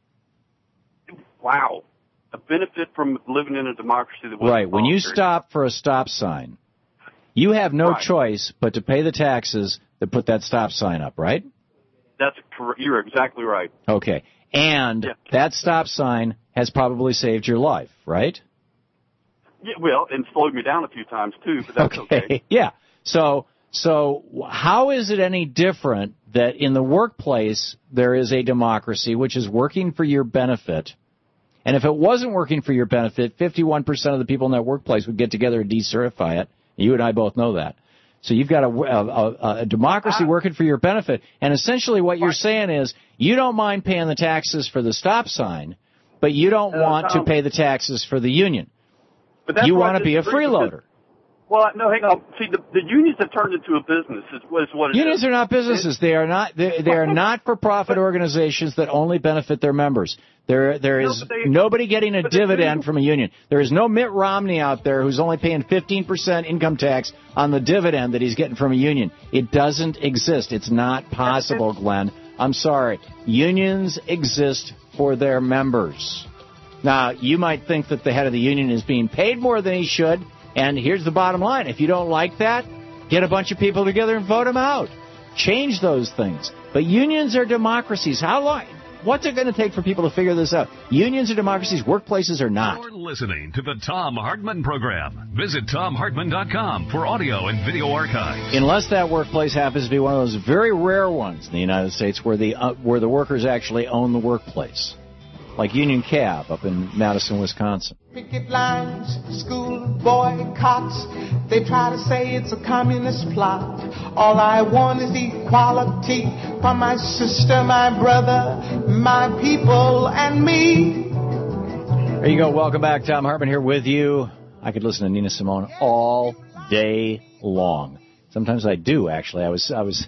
Wow, a benefit from living in a democracy that was Right. When you voluntary. stop for a stop sign, you have no Right. choice but to pay the taxes that put that stop sign up, right? That's correct. You're exactly right. Okay. And Yeah. that stop sign has probably saved your life, right? Yeah, well, and slowed me down a few times too, but that's okay. Yeah. So, so how is it any different that in the workplace there is a democracy which is working for your benefit? And if it wasn't working for your benefit, fifty-one percent of the people in that workplace would get together and decertify it. You and I both know that. So you've got a, a, a democracy working for your benefit. And essentially what you're saying is you don't mind paying the taxes for the stop sign, but you don't Uh, want to Tom, pay the taxes for the union. But that's You why I want to be a disagree with freeloader. this. Well, no, hang on. See, the, the unions have turned into a business. Is, is what it Unions is. are not businesses. They are not. They, they are not-for-profit organizations that only benefit their members. There, there is No, but they- nobody getting a but they dividend do. from a union. There is no Mitt Romney out there who's only paying fifteen percent income tax on the dividend that he's getting from a union. It doesn't exist. It's not possible, Glenn. I'm sorry. Unions exist for their members. Now, you might think that the head of the union is being paid more than he should, and here's the bottom line. If you don't like that, get a bunch of people together and vote him out. Change those things. But unions are democracies. How long? What's it going to take for people to figure this out? Unions are democracies, workplaces are not. You're listening to the Thom Hartmann Program. Visit Thom Hartmann dot com for audio and video archives. Unless that workplace happens to be one of those very rare ones in the United States where the uh, where the workers actually own the workplace. Like Union Cab up in Madison, Wisconsin. Picket lines, school boycotts. They try to say it's a communist plot. All I want is equality for my sister, my brother, my people, and me. There you go. Welcome back. Thom Hartmann here with you. I could listen to Nina Simone all day long. Sometimes I do, actually. I was, I was,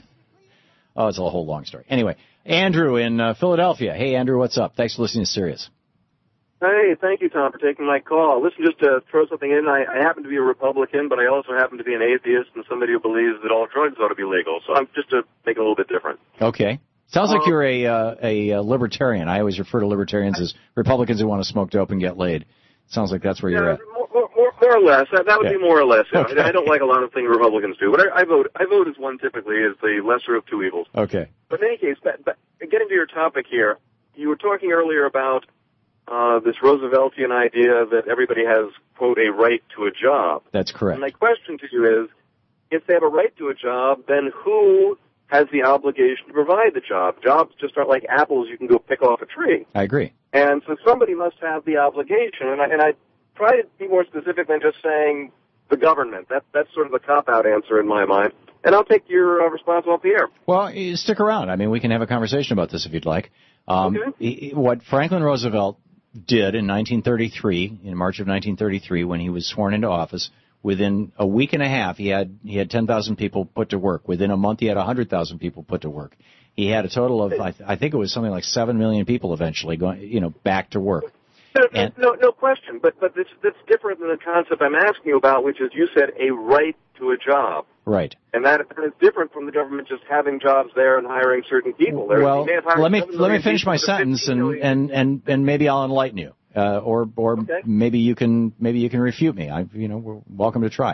oh, it's a whole long story. Anyway. Andrew in uh, Philadelphia. Hey, Andrew, what's up? Thanks for listening to Sirius. Hey, thank you, Tom, for taking my call. Listen, just to throw something in, I, I happen to be a Republican, but I also happen to be an atheist and somebody who believes that all drugs ought to be legal. So I'm just to make it a little bit different. Okay. Sounds um, like you're a, uh, a uh, libertarian. I always refer to libertarians as Republicans who want to smoke dope and get laid. Sounds like that's where yeah, you're at. More, more, more or less. That, that would yeah. be more or less. Yeah. Okay. I, I don't like a lot of things Republicans do, but I, I vote. I vote as one typically as the lesser of two evils. Okay. But in any case, but, but getting to your topic here, you were talking earlier about uh, this Rooseveltian idea that everybody has, quote, a right to a job. That's correct. And my question to you is, if they have a right to a job, then who has the obligation to provide the job? Jobs just aren't like apples you can go pick off a tree. I agree. And so somebody must have the obligation, and I, and I try to be more specific than just saying the government. That, that's sort of a cop-out answer in my mind. And I'll take your uh, response off the air. Well, you stick around. I mean, we can have a conversation about this if you'd like. Um, okay. he, what Franklin Roosevelt did in nineteen thirty-three, in March of nineteen thirty-three, when he was sworn into office, within a week and a half, he had he had ten thousand people put to work. Within a month, he had one hundred thousand people put to work. He had a total of, I, th- I think it was something like seven million people eventually going, you know, back to work. No, And, no, no question. But but this that's different than the concept I'm asking you about, which is you said a right to a job. right. And that is different from the government just having jobs there and hiring certain people. There, Well, you may have hired let me seven let me million finish people my to sentence, fifteen and, million. and, and, and maybe I'll enlighten you, uh, or or Okay. maybe you can maybe you can refute me. I you know we're welcome to try.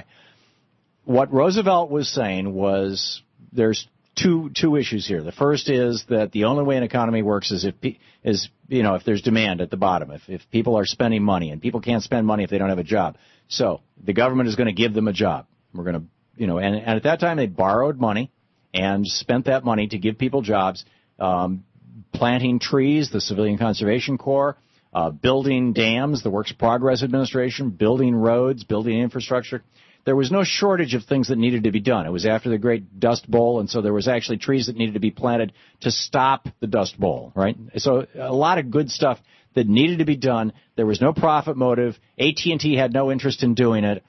What Roosevelt was saying was there's two two issues here. The first is that the only way an economy works is if pe- is you know if there's demand at the bottom. If if people are spending money, and people can't spend money if they don't have a job. So the government is going to give them a job. We're going to you know and, and at that time they borrowed money and spent that money to give people jobs, um, planting trees, the Civilian Conservation Corps, uh, building dams, the Works Progress Administration, building roads, building infrastructure. There was no shortage of things that needed to be done. It was after the Great Dust Bowl, and so there was actually trees that needed to be planted to stop the Dust Bowl, right? So a lot of good stuff that needed to be done. There was no profit motive. A T and T had no interest in doing it.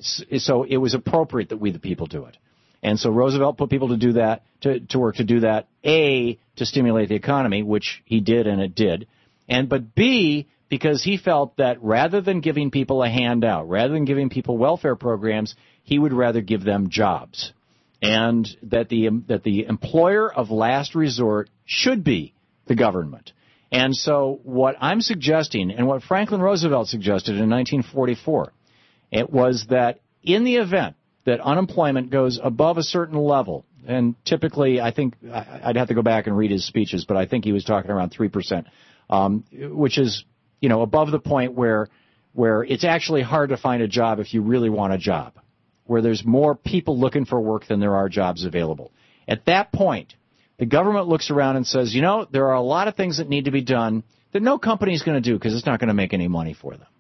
So it was appropriate that we, the people, do it. And so Roosevelt put people to do that, to, to work to do that, A, to stimulate the economy, which he did and it did, and but B, because he felt that rather than giving people a handout, rather than giving people welfare programs, he would rather give them jobs. And that the that the employer of last resort should be the government. And so what I'm suggesting, and what Franklin Roosevelt suggested in nineteen forty-four, it was that in the event that unemployment goes above a certain level, and typically I think I'd have to go back and read his speeches, but I think he was talking around three percent, um, which is, you know, above the point where where it's actually hard to find a job if you really want a job, where there's more people looking for work than there are jobs available. At that point, the government looks around and says, you know, there are a lot of things that need to be done that no company is going to do because it's not going to make any money for them.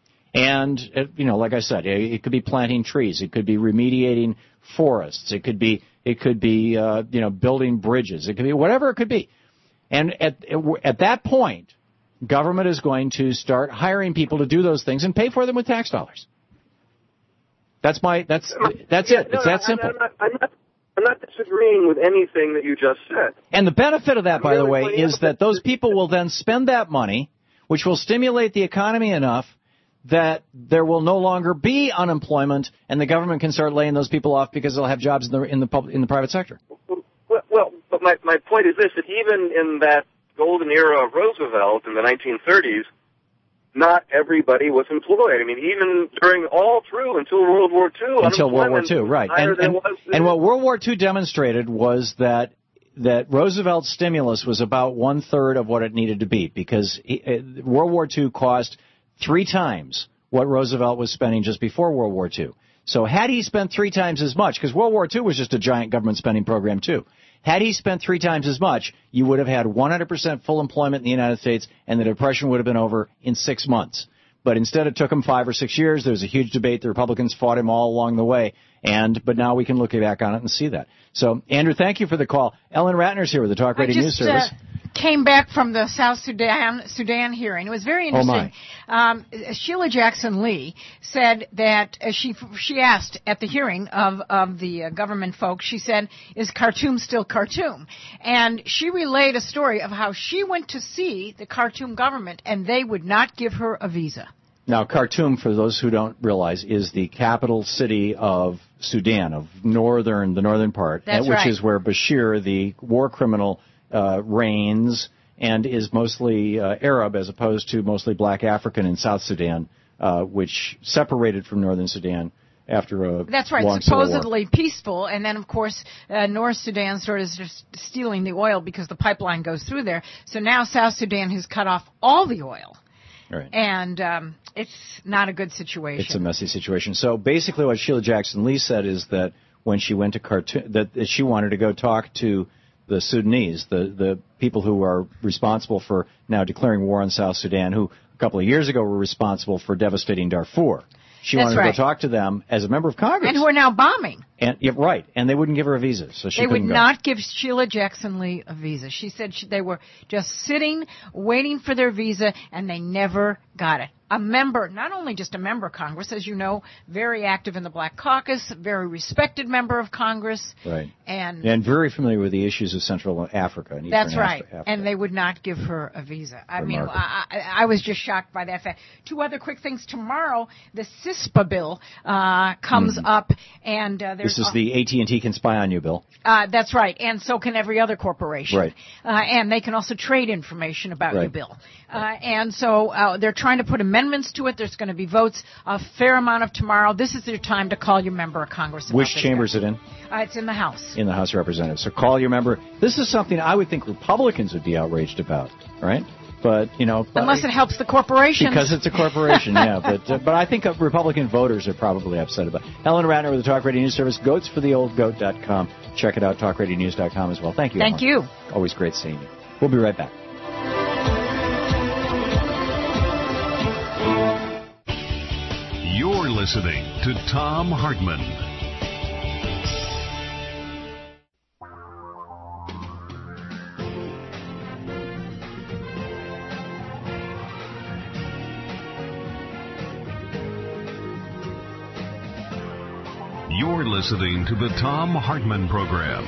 And, you know, like I said, it could be planting trees. It could be remediating forests. It could be, it could be, uh, you know, building bridges. It could be whatever it could be. And at, at that point, government is going to start hiring people to do those things and pay for them with tax dollars. That's my, that's, that's yeah, it. No, it's that I'm, simple. I'm not, I'm not, I'm not disagreeing with anything that you just said. And the benefit of that, by really the way, is that those people will then spend that money, which will stimulate the economy enough that there will no longer be unemployment, and the government can start laying those people off because they'll have jobs in the in the public, in the private sector. Well, well, but my my point is this: that even in that golden era of Roosevelt in the nineteen thirties, not everybody was employed. I mean, even during all through until World War Two. Until World War Two, right. And, and, and what World War Two demonstrated was that that Roosevelt's stimulus was about one-third of what it needed to be, because he, uh, World War Two cost three times what Roosevelt was spending just before World War Two. So had he spent three times as much, because World War Two was just a giant government spending program too, had he spent three times as much, you would have had one hundred percent full employment in the United States, and the Depression would have been over in six months. But instead it took him five or six years. There was a huge debate. The Republicans fought him all along the way. And but now we can look back on it and see that. So, Andrew, thank you for the call. Ellen Ratner's here with the Talk Radio just, News Service. Uh, came back from the South Sudan Sudan hearing. It was very interesting. Oh my. Um, Sheila Jackson Lee said that uh, she she asked at the hearing of of the uh, government folks. She said, "Is Khartoum still Khartoum?" And she relayed a story of how she went to see the Khartoum government and they would not give her a visa. Now, Khartoum, for those who don't realize, is the capital city of Sudan, of northern, the northern part, That's which right. is where Bashir, the war criminal, uh, reigns and is mostly uh, Arab as opposed to mostly black African in South Sudan, uh, which separated from northern Sudan after a That's right, long civil war. supposedly peaceful, and then, of course, uh, North Sudan sort of is just stealing the oil because the pipeline goes through there. So now South Sudan has cut off all the oil. Right. And um, it's not a good situation. It's a messy situation. So basically what Sheila Jackson Lee said is that when she went to Khartoum, that, that she wanted to go talk to the Sudanese, the, the people who are responsible for now declaring war on South Sudan, who a couple of years ago were responsible for devastating Darfur. She That's wanted right. to go talk to them as a member of Congress. And who are now bombing. And yeah, right, and they wouldn't give her a visa, so she They would couldn't go. not give Sheila Jackson Lee a visa. She said she, they were just sitting, waiting for their visa, and they never got it. A member, not only just a member of Congress, as you know, very active in the Black Caucus, very respected member of Congress. Right. And, and very familiar with the issues of Central Africa and Eastern that's right. Africa. And they would not give her a visa. I mean, Remarkable. I, I, I was just shocked by that fact. Two other quick things. Tomorrow, the CISPA bill uh, comes Mhm. up, and uh, there's This is the A T and T can spy on you bill. Uh, that's right, and so can every other corporation. Right. Uh, and they can also trade information about Right. your bill. Uh, and so uh, they're trying to put amendments to it. There's going to be votes a fair amount of tomorrow. This is your time to call your member of Congress. About Which this chamber guy. is it in? Uh, it's in the House. In the House of Representatives. So call your member. This is something I would think Republicans would be outraged about, right? But, you know... but- Unless it helps the corporations. Because it's a corporation, yeah. But uh, but I think uh, Republican voters are probably upset about it. Ellen Ratner with the Talk Radio News Service, goats for the old goat dot com. Check it out, talk radio news dot com as well. Thank you, Thank Ellen. you. Always great seeing you. We'll be right back. You're listening to Tom Hartman. You're listening to the Tom Hartman Program.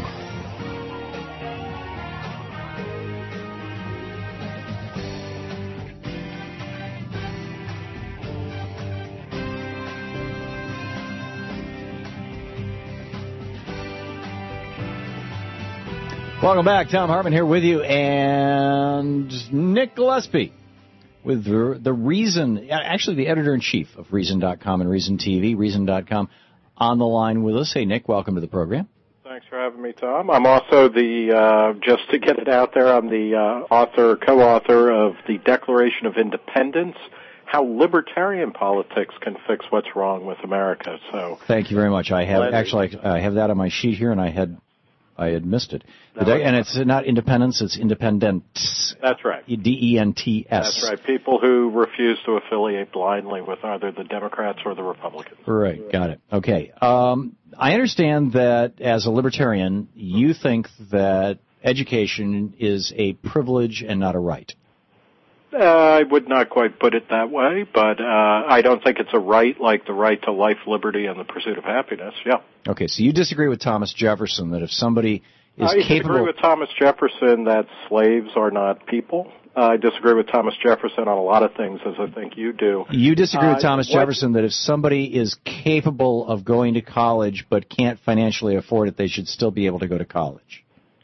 Welcome back. Tom Hartman here with you, and Nick Gillespie with the, the Reason, actually the editor-in-chief of Reason dot com and Reason T V, Reason dot com, on the line with us. Hey, Nick, welcome to the program. Thanks for having me, Tom. I'm also the, uh, just to get it out there, I'm the uh, author, co-author of the Declaration of Independence, How Libertarian Politics Can Fix What's Wrong with America. So, Thank you very much. I have Glad- actually I have that on my sheet here, and I had I had missed it. The No, de- and it's not independence; it's independence. That's right. D E N T S. That's right. People who refuse to affiliate blindly with either the Democrats or the Republicans. Right. Got it. Okay. Um, I understand that as a libertarian, you think that education is a privilege and not a right. Uh, I would not quite put it that way, but uh, I don't think it's a right like the right to life, liberty, and the pursuit of happiness. Yeah. Okay, so you disagree with Thomas Jefferson that if somebody is I capable... disagree with Thomas Jefferson that slaves are not people. Uh, I disagree with Thomas Jefferson on a lot of things, as I think you do. You disagree with Uh, Thomas what- Jefferson that if somebody is capable of going to college but can't financially afford it, they should still be able to go to college.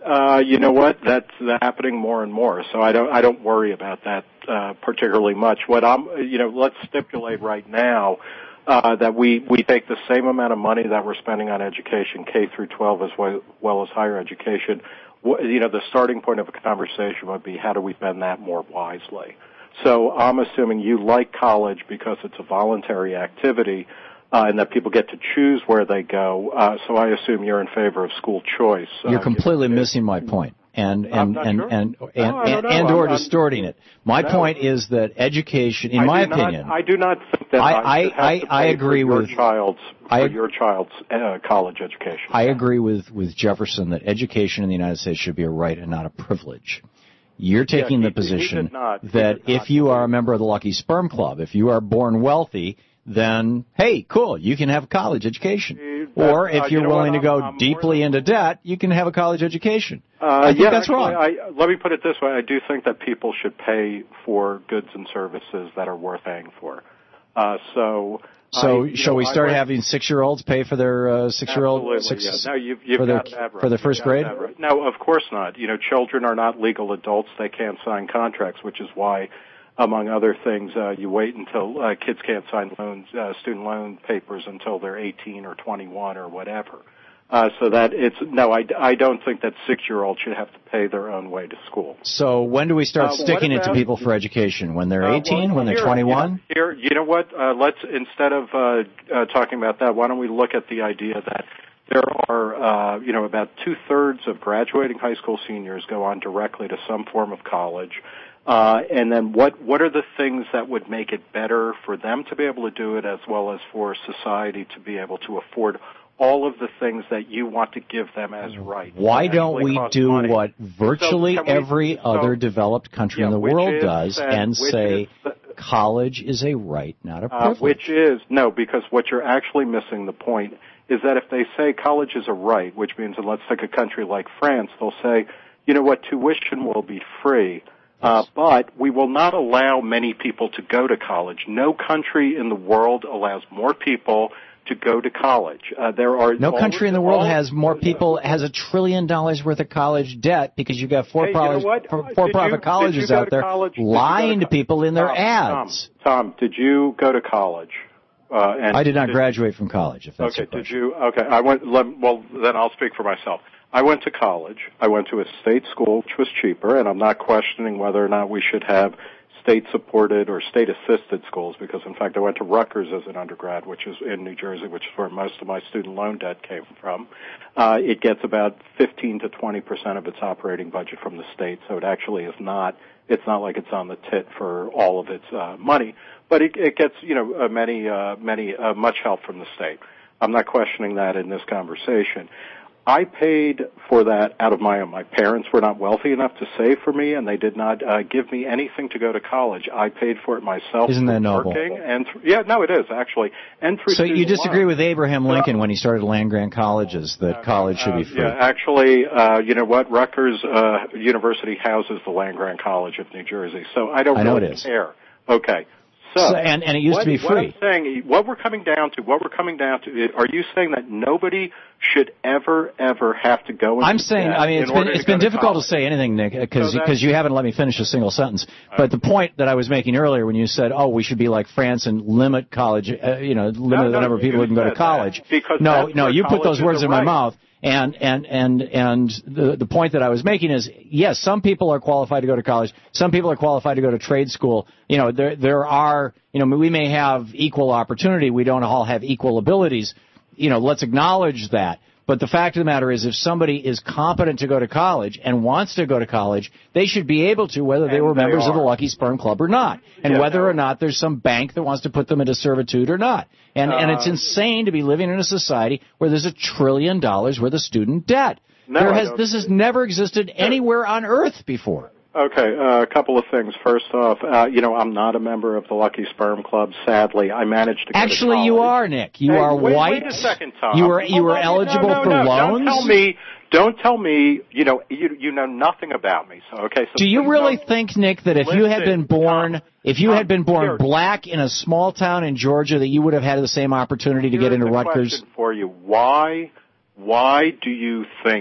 Uh, you know what? That's happening more and more. So I don't, I don't worry about that, uh, particularly much. What I'm, you know, let's stipulate right now, uh, that we, we take the same amount of money that we're spending on education, K through twelve as well, well as higher education. You know, the starting point of a conversation would be how do we spend that more wisely? So I'm assuming you like college because it's a voluntary activity, uh, and that people get to choose where they go. Uh, so I assume you're in favor of school choice. You're uh, completely missing my point. And and and, sure. and and No, and, no, and no, or I'm, distorting it. My no. point is that education, in I my do not, opinion, I do not think that I I, should have I, to I, I pay agree for your with child's for I, your child's uh, college education. I agree with with Jefferson that education in the United States should be a right and not a privilege. You're taking yeah, the he, position he did not, he that did not if you are a member of the Lucky Sperm Club, if you are born wealthy, then, hey, cool, you can have a college education. That, or if uh, you're you know willing what, to go I'm, I'm deeply into debt, you can have a college education. Uh, I think yeah, that's actually, wrong. I, let me put it this way. I do think that people should pay for goods and services that are worth paying for. Uh, so... So I, shall know, we start I, having six-year-olds pay for their uh, six-year-old Absolutely, six, yeah. No, you've, you've for their got that right. for their first You've got grade? that right. No, of course not. You know, children are not legal adults. They can't sign contracts, which is why, among other things, uh, you wait until uh, kids can't sign loans, uh, student loan papers until they're eighteen or twenty-one or whatever. Uh, so that it's no, I, I don't think that six-year-olds should have to pay their own way to school. So when do we start Uh, sticking it about, to people for education? When they're uh, eighteen? well, when they're here, twenty-one? Here, you know what? Uh, let's instead of uh, uh, talking about that, why don't we look at the idea that there are, uh, you know, about two-thirds of graduating high school seniors go on directly to some form of college. Uh, and then what, what are the things that would make it better for them to be able to do it as well as for society to be able to afford all of the things that you want to give them as rights? Why don't we do money. what virtually So we, every so, other developed country yeah, in the which world is, does uh, and which say is the, college is a right, not a uh, privilege? which is, no, because what you're actually missing the point is that if they say college is a right, which means, and let's take a country like France, they'll say, you know what, tuition will be free. Uh, but we will not allow many people to go to college. No country in the world allows more people to go to college. Uh, there are no country in the world all, has more people, has a trillion dollars worth of college debt because you've got hey, for-profit, you know for, for-profit colleges out there lying to, to people in their Tom, ads. Tom, Tom, did you go to college? Uh, and I did not did, graduate from college, if that's okay, your did you? Okay, I went, let, well, then I'll speak for myself. I went to college. I went to a state school, which was cheaper, and I'm not questioning whether or not we should have state-supported or state-assisted schools, because, in fact, I went to Rutgers as an undergrad, which is in New Jersey, which is where most of my student loan debt came from. Uh, it gets about fifteen to twenty percent of its operating budget from the state, so it actually is not, it's not like it's on the tit for all of its uh, money, but it, it gets, you know, uh, many, uh, many, uh, much help from the state. I'm not questioning that in this conversation. I paid for that out of my own. My parents were not wealthy enough to save for me, and they did not uh, give me anything to go to college. I paid for it myself. Isn't that noble? Working and th- yeah, no, it is actually. And through so you disagree loan. with Abraham Lincoln when he started land-grant colleges that uh, college should uh, be free? Yeah, actually, uh, you know what? Rutgers uh, University houses the land-grant college of New Jersey, so I don't I know really it is. care. Okay. So, so, and, and it used what, to be free. What I'm saying, what we're coming down to, what we're coming down to, are you saying that nobody should ever, ever have to go into I'm saying, I mean, it's been, it's been difficult to, to say anything, Nick, because so because you haven't let me finish a single sentence. Right. But the point that I was making earlier when you said, oh, we should be like France and limit college, uh, you know, limit no, the no, number of people who can go to college. Because no, no, you put those words in right. my mouth. And and and and the the point that I was making is, yes, some people are qualified to go to college. Some people are qualified to go to trade school. You know, there there are, you know, we may have equal opportunity. We don't all have equal abilities. You know, let's acknowledge that. But the fact of the matter is, if somebody is competent to go to college and wants to go to college, they should be able to, whether they and were they members are. of the Lucky Sperm Club or not, and yeah, whether no. or not there's some bank that wants to put them into servitude or not. And, uh, and it's insane to be living in a society where there's a trillion dollars worth of student debt. No, there has, this has never existed anywhere on earth before. Okay, uh, a couple of things. First off, uh, you know, I'm not a member of the Lucky Sperm Club. Sadly, I managed to. Go Actually, to you are, Nick. You hey, are wait, white. Wait a second, Tom. You were you were eligible no, no, for no, loans. Don't tell me. Don't tell me. You know, you you know nothing about me. So okay. So do you really don't, think, Nick, that if listen, you had been born, Tom, if you Tom, had been born here, black in a small town in Georgia, that you would have had the same opportunity to get into the Rutgers? Question for you: Why? Why do you think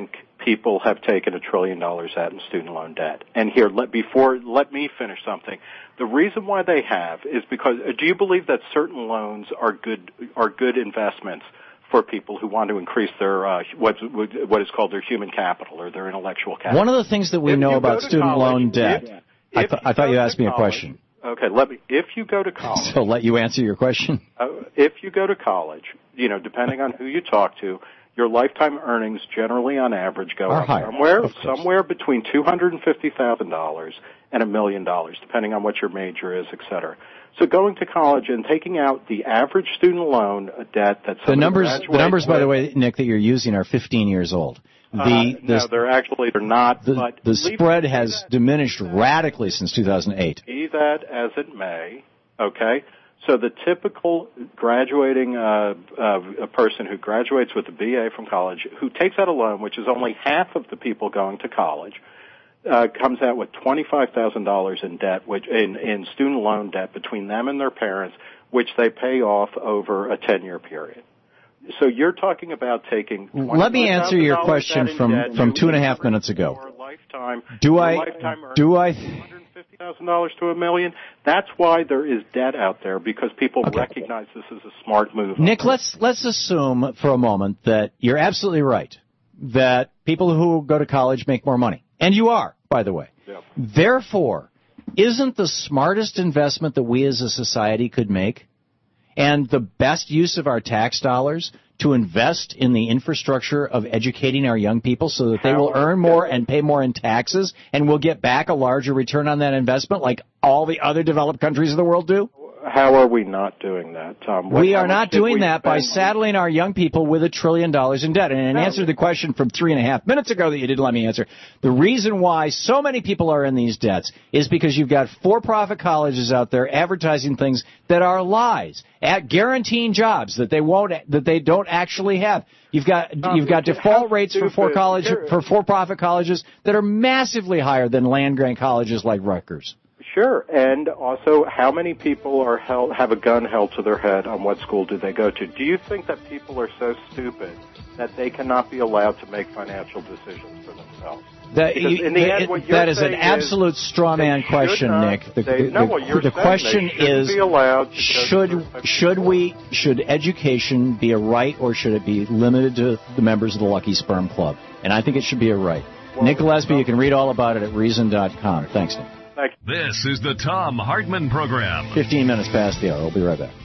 people have taken a trillion dollars out in student loan debt. And here, let before let me finish something. The reason why they have is because uh, do you believe that certain loans are good are good investments for people who want to increase their uh, what what is called their human capital or their intellectual capital? One of the things that we if know about student college, loan debt, if, I, if th- I thought you asked me college, a question. Okay, let me. If you go to college, so let you answer your question. Uh, if you go to college, you know, depending on who you talk to, your lifetime earnings generally, on average, go Are up higher, somewhere somewhere between two hundred and fifty thousand dollars and a million dollars, depending on what your major is, et cetera. So going to college and taking out the average student loan debt that the numbers, the numbers, with, by the way, Nick, that you're using are fifteen years old. The, uh, the, no, they're actually they're not. The, but the spread has that, diminished radically since two thousand eight. Be that as it may, okay. So the typical graduating uh, uh, a person who graduates with a B A from college, who takes out a loan, which is only half of the people going to college, uh, comes out with twenty-five thousand dollars in debt, which in, in student loan debt between them and their parents, which they pay off over a ten-year period. So you're talking about taking. Let me answer your question from, from two and a half minutes ago. Lifetime, do I lifetime do I? two hundred fifty thousand dollars to a million. That's why there is debt out there, because people okay. recognize this as a smart move. Nick, let's let's assume for a moment that you're absolutely right, that people who go to college make more money, and you are, by the way. Yep. Therefore, isn't the smartest investment that we as a society could make, and the best use of our tax dollars, to invest in the infrastructure of educating our young people so that they will earn more and pay more in taxes, and we'll get back a larger return on that investment like all the other developed countries of the world do? How are we not doing that, Tom? What, we are not doing that by spend? saddling our young people with a trillion dollars in debt. And in answer to the question from three and a half minutes ago that you didn't let me answer, the reason why so many people are in these debts is because you've got for-profit colleges out there advertising things that are lies, at guaranteeing jobs that they won't, that they don't actually have. You've got um, you've got default rates for for college for for-profit colleges that are massively higher than land-grant colleges like Rutgers. Sure, and also how many people are held, have a gun held to their head on what school do they go to? Do you think that people are so stupid that they cannot be allowed to make financial decisions for themselves? That, you, in the it, end, what you're that is an is absolute straw man question, not, Nick. The, they, the, no, what you're the saying, question is, be allowed to should should we should education be a right, or should it be limited to the members of the Lucky Sperm Club? And I think it should be a right. Well, Nick Gillespie, you can read all about it at reason dot com. Thanks, Nick. This is the Tom Hartman Program. Fifteen minutes past the hour. We'll be right back.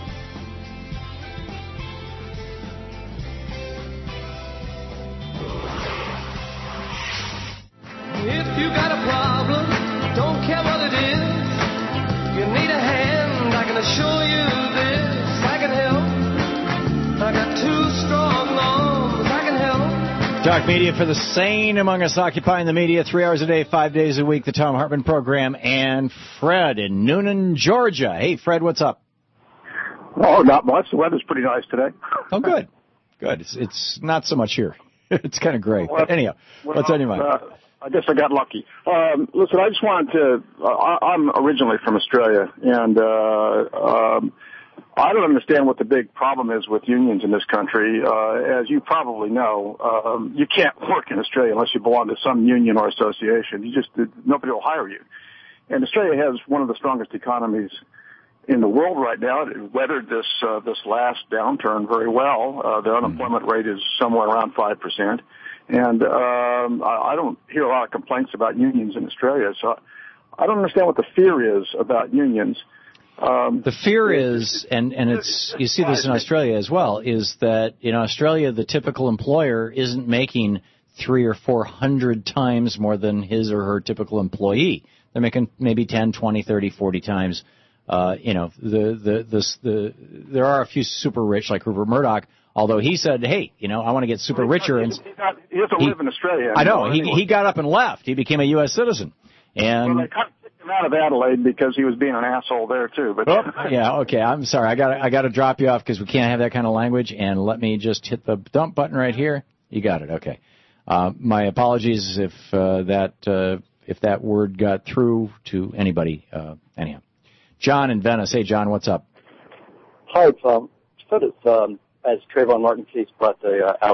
If you got a problem, don't care what it is, you need a hand, I can assure you this, I can help. I got two strong arms, I can help. Talk media for the sane among us, occupying the media three hours a day, five days a week, the Tom Hartman Program, and Fred in Noonan, Georgia. Hey, Fred, what's up? Oh, not much. The weather's pretty nice today. Oh, good. Good. It's, it's not so much here. It's kind of gray. Well, but anyhow, well, what's on your mind? Uh, I guess I got lucky. Um, listen, I just wanted to, uh, I, I'm originally from Australia, and uh, um, I don't understand what the big problem is with unions in this country. Uh, as you probably know, um, you can't work in Australia unless you belong to some union or association. You just, nobody will hire you. And Australia has one of the strongest economies in the world right now. It weathered this, uh, this last downturn very well. Uh, the unemployment rate is somewhere around five percent. And, um, I, I don't hear a lot of complaints about unions in Australia. So I don't understand what the fear is about unions. Um, the fear is, and, and it's, you see this in Australia as well, is that in Australia the typical employer isn't making three or four hundred times more than his or her typical employee. They're making maybe ten, twenty, thirty, forty times. Uh, you know, the, the, the, the, there are a few super rich like Rupert Murdoch, although he said, hey, you know, I want to get super richer. And he's not, he doesn't he, live in Australia. I know. He, he got up and left. He became a U S citizen. And well, they cut him out of Adelaide because he was being an asshole there too. But oh, yeah, okay. I'm sorry. I got I got to drop you off because we can't have that kind of language. And let me just hit the dump button right here. You got it. Okay. Uh, my apologies if uh, that uh, if that word got through to anybody. Uh, anyhow, John in Venice. Hey, John, what's up? Hi, Tom. So does, um, as Trayvon Martin case brought the uh, ALEC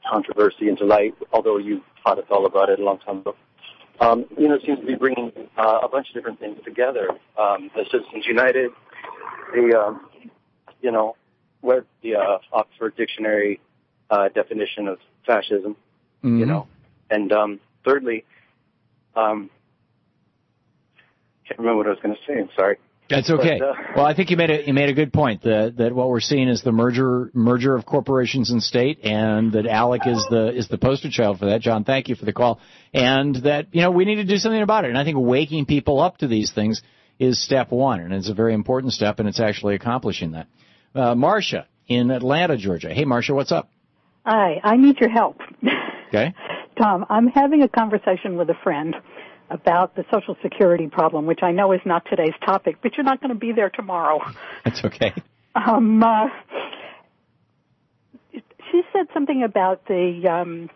controversy into light, although you taught us all about it a long time ago. Um, you know, it seems to be bringing uh, a bunch of different things together. Um, the Citizens United, the, um, you know, where the uh, Oxford Dictionary uh, definition of fascism, Mm-hmm. you know, and um, thirdly, um, can't remember what I was going to say. I'm sorry. That's okay. But, uh, well, I think you made a you made a good point that that what we're seeing is the merger merger of corporations and state, and that ALEC is the is the poster child for that. John, thank you for the call, and that you know we need to do something about it. And I think waking people up to these things is step one, and it's a very important step, and it's actually accomplishing that. Uh, Marcia in Atlanta, Georgia. Hey, Marcia, what's up? Hi, I need your help. Okay. Tom, I'm having a conversation with a friend about the Social Security problem, which I know is not today's topic, but you're not going to be there tomorrow. That's okay. Um, uh, she said something about the um,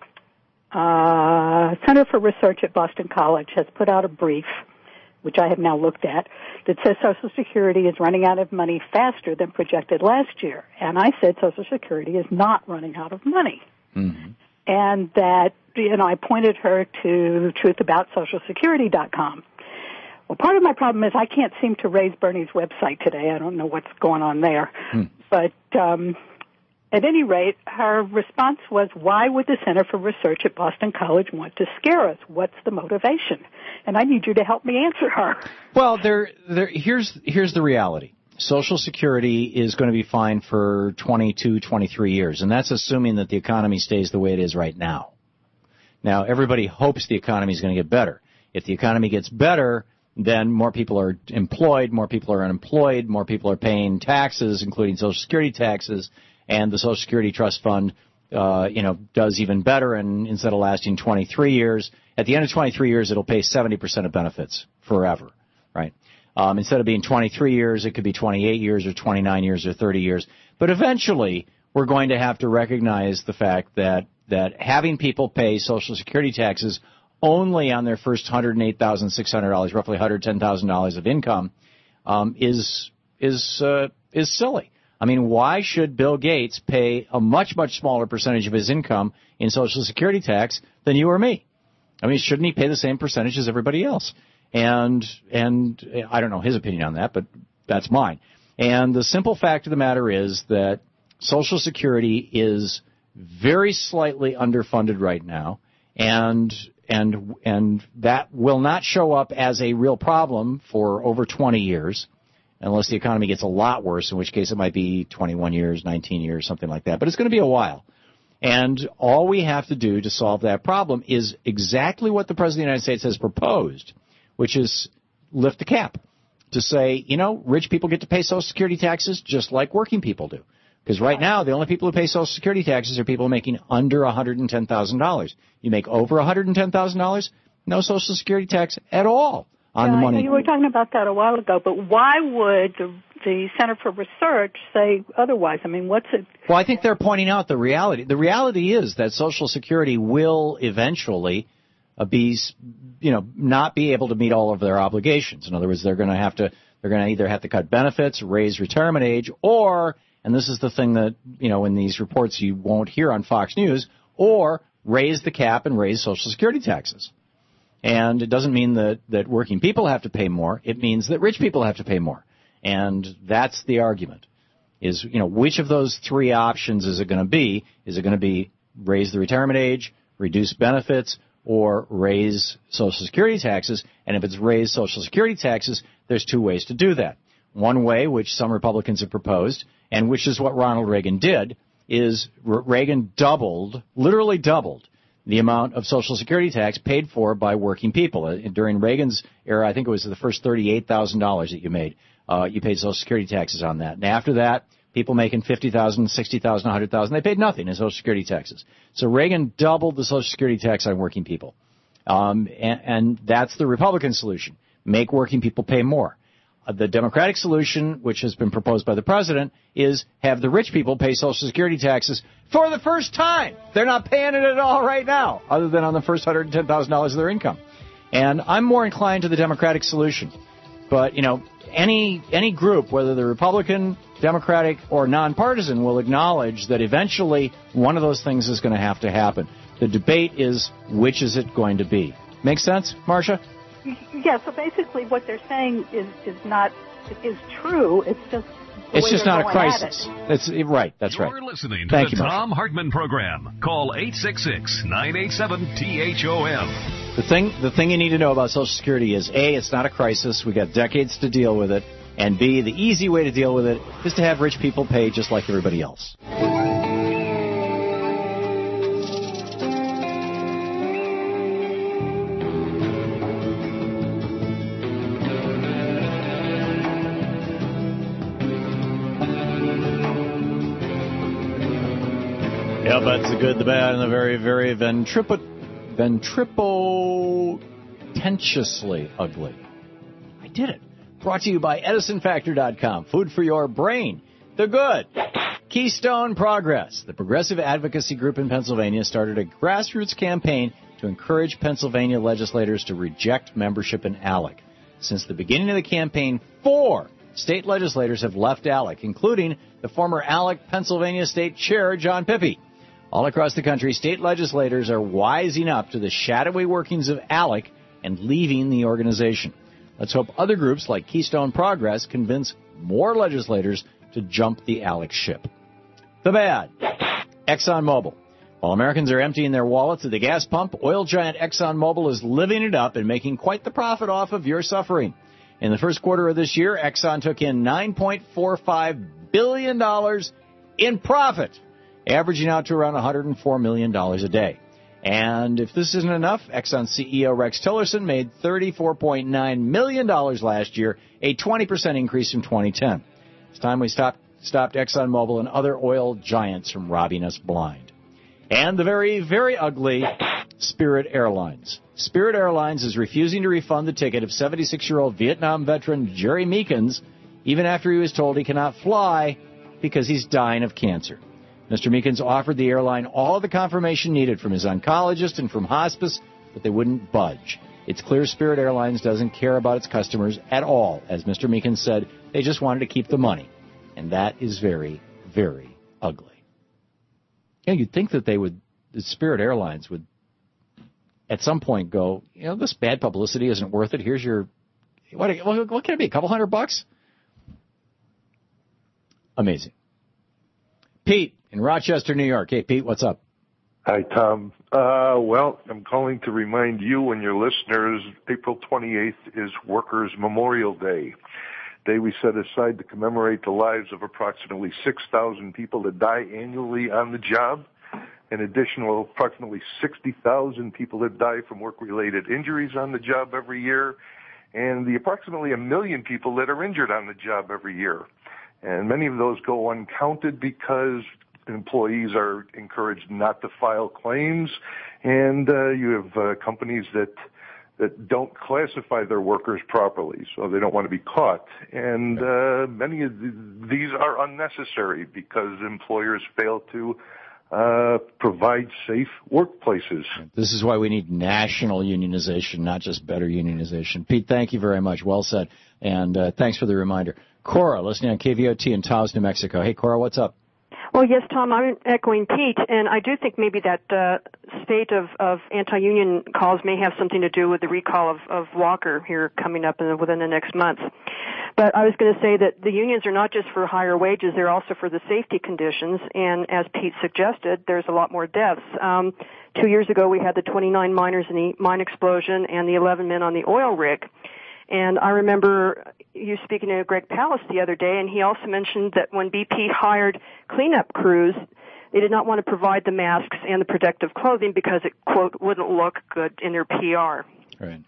uh, Center for Research at Boston College has put out a brief, which I have now looked at, that says Social Security is running out of money faster than projected last year. And I said Social Security is not running out of money. Mm-hmm. And that, you know, I pointed her to truth about social security dot com. Well, part of my problem is I can't seem to raise Bernie's website today. I don't know what's going on there. Hmm. But um, at any rate, her response was, why would the Center for Research at Boston College want to scare us? What's the motivation? And I need you to help me answer her. Well, there, there. Here's here's the reality. Social Security is going to be fine for twenty-two, twenty-three years, and that's assuming that the economy stays the way it is right now. Now, everybody hopes the economy is going to get better. If the economy gets better, then more people are employed, more people are unemployed, more people are paying taxes, including Social Security taxes, and the Social Security Trust Fund, uh, you know, does even better, and instead of lasting twenty-three years, at the end of twenty-three years, it'll pay seventy percent of benefits forever, right? Um, instead of being twenty-three years, it could be twenty-eight years or twenty-nine years or thirty years. But eventually, we're going to have to recognize the fact that, that having people pay Social Security taxes only on their first one hundred eight thousand six hundred dollars, roughly one hundred ten thousand dollars of income, um, is is uh, is silly. I mean, why should Bill Gates pay a much, much smaller percentage of his income in Social Security tax than you or me? I mean, shouldn't he pay the same percentage as everybody else? And, and I don't know his opinion on that, but that's mine. And the simple fact of the matter is that Social Security is very slightly underfunded right now, and, and, and that will not show up as a real problem for over twenty years, unless the economy gets a lot worse, in which case it might be twenty-one years, nineteen years, something like that. But it's going to be a while. And all we have to do to solve that problem is exactly what the President of the United States has proposed, which is lift the cap, to say, you know, rich people get to pay Social Security taxes just like working people do. Because right now, the only people who pay Social Security taxes are people making under one hundred ten thousand dollars. You make over one hundred ten thousand dollars, no Social Security tax at all on yeah, the money. You were talking about that a while ago, but why would the, the Center for Research say otherwise? I mean, what's it? Well, I think they're pointing out the reality. The reality is that Social Security will eventually uh, be, you know, not be able to meet all of their obligations. In other words, they're going to have to, they're going to either have to cut benefits, raise retirement age, or, and this is the thing that, you know, in these reports you won't hear on Fox News, or raise the cap and raise Social Security taxes. And it doesn't mean that, that working people have to pay more. It means that rich people have to pay more. And that's the argument, is, you know, which of those three options is it going to be? Is it going to be raise the retirement age, reduce benefits, or raise Social Security taxes? And if it's raise Social Security taxes, there's two ways to do that. One way, which some Republicans have proposed, and which is what Ronald Reagan did, is Reagan doubled, literally doubled, the amount of Social Security tax paid for by working people. During Reagan's era, I think it was the first thirty-eight thousand dollars that you made. Uh, you paid Social Security taxes on that. And after that, people making fifty thousand dollars, sixty thousand dollars, one hundred thousand dollars, they paid nothing in Social Security taxes. So Reagan doubled the Social Security tax on working people. Um, and, and that's the Republican solution. Make working people pay more. Uh, the Democratic solution, which has been proposed by the president, is have the rich people pay Social Security taxes for the first time. They're not paying it at all right now, other than on the first one hundred ten thousand dollars of their income. And I'm more inclined to the Democratic solution. But, you know, any any group, whether they're Republican, Democratic, or nonpartisan, will acknowledge that eventually one of those things is going to have to happen. The debate is, which is it going to be? Make sense, Marcia? Yeah, so basically what they're saying is, is not is true. It's just the It's way just they're not a going at crisis. it. That's right. That's right. You're listening to Thank the you, Marcia. Tom Hartman Program. Call eight six six, nine eight seven, T H O M. The thing, the thing you need to know about Social Security is, A, it's not a crisis. We got decades to deal with it. And B, the easy way to deal with it is to have rich people pay just like everybody else. Yeah, that's the good, the bad, and the very, very ventripo, ventripotentiously ugly. I did it. Brought to you by Edison Factor dot com. Food for your brain. The good. Keystone Progress. The progressive advocacy group in Pennsylvania started a grassroots campaign to encourage Pennsylvania legislators to reject membership in ALEC. Since the beginning of the campaign, four state legislators have left ALEC, including the former ALEC Pennsylvania State Chair, John Pippy. All across the country, state legislators are wising up to the shadowy workings of ALEC and leaving the organization. Let's hope other groups like Keystone Progress convince more legislators to jump the ALEC ship. The bad. ExxonMobil. While Americans are emptying their wallets at the gas pump, oil giant ExxonMobil is living it up and making quite the profit off of your suffering. In the first quarter of this year, Exxon took in nine point four five billion dollars in profit, averaging out to around one hundred four million dollars a day. And if this isn't enough, Exxon C E O Rex Tillerson made thirty-four point nine million dollars last year, a twenty percent increase from twenty ten. It's time we stopped, stopped ExxonMobil and other oil giants from robbing us blind. And the very, very ugly Spirit Airlines. Spirit Airlines is refusing to refund the ticket of seventy-six-year-old Vietnam veteran Jerry Meekins, even after he was told he cannot fly because he's dying of cancer. Mister Meekins offered the airline all of the confirmation needed from his oncologist and from hospice, but they wouldn't budge. It's clear Spirit Airlines doesn't care about its customers at all. As Mister Meekins said, they just wanted to keep the money. And that is very, very ugly. You know, you'd think that they would, the Spirit Airlines would at some point go, you know, this bad publicity isn't worth it. Here's your, what, what can it be, a couple hundred bucks? Amazing. Pete in Rochester, New York. Hey, Pete, what's up? Hi, Tom. Uh, well, I'm calling to remind you and your listeners, April twenty-eighth is Workers' Memorial Day. Day we set aside to commemorate the lives of approximately six thousand people that die annually on the job. An additional approximately sixty thousand people that die from work-related injuries on the job every year, and the approximately a million people that are injured on the job every year. And many of those go uncounted because employees are encouraged not to file claims, and uh, you have uh, companies that that don't classify their workers properly, so they don't want to be caught. And uh, many of th- these are unnecessary because employers fail to uh, provide safe workplaces. This is why we need national unionization, not just better unionization. Pete, thank you very much. Well said. And uh, thanks for the reminder. Cora, listening on K V O T in Taos, New Mexico. Hey, Cora, what's up? Well, yes, Tom, I'm echoing Pete, and I do think maybe that uh, state of, of anti-union calls may have something to do with the recall of, of Walker here coming up in the, within the next month. But I was going to say that the unions are not just for higher wages, they're also for the safety conditions, and as Pete suggested, there's a lot more deaths. Um, two years ago, we had the twenty-nine miners in the mine explosion and the eleven men on the oil rig. And I remember you speaking to Greg Palast the other day, and he also mentioned that when B P hired cleanup crews, they did not want to provide the masks and the protective clothing because it, quote, wouldn't look good in their P R. Right.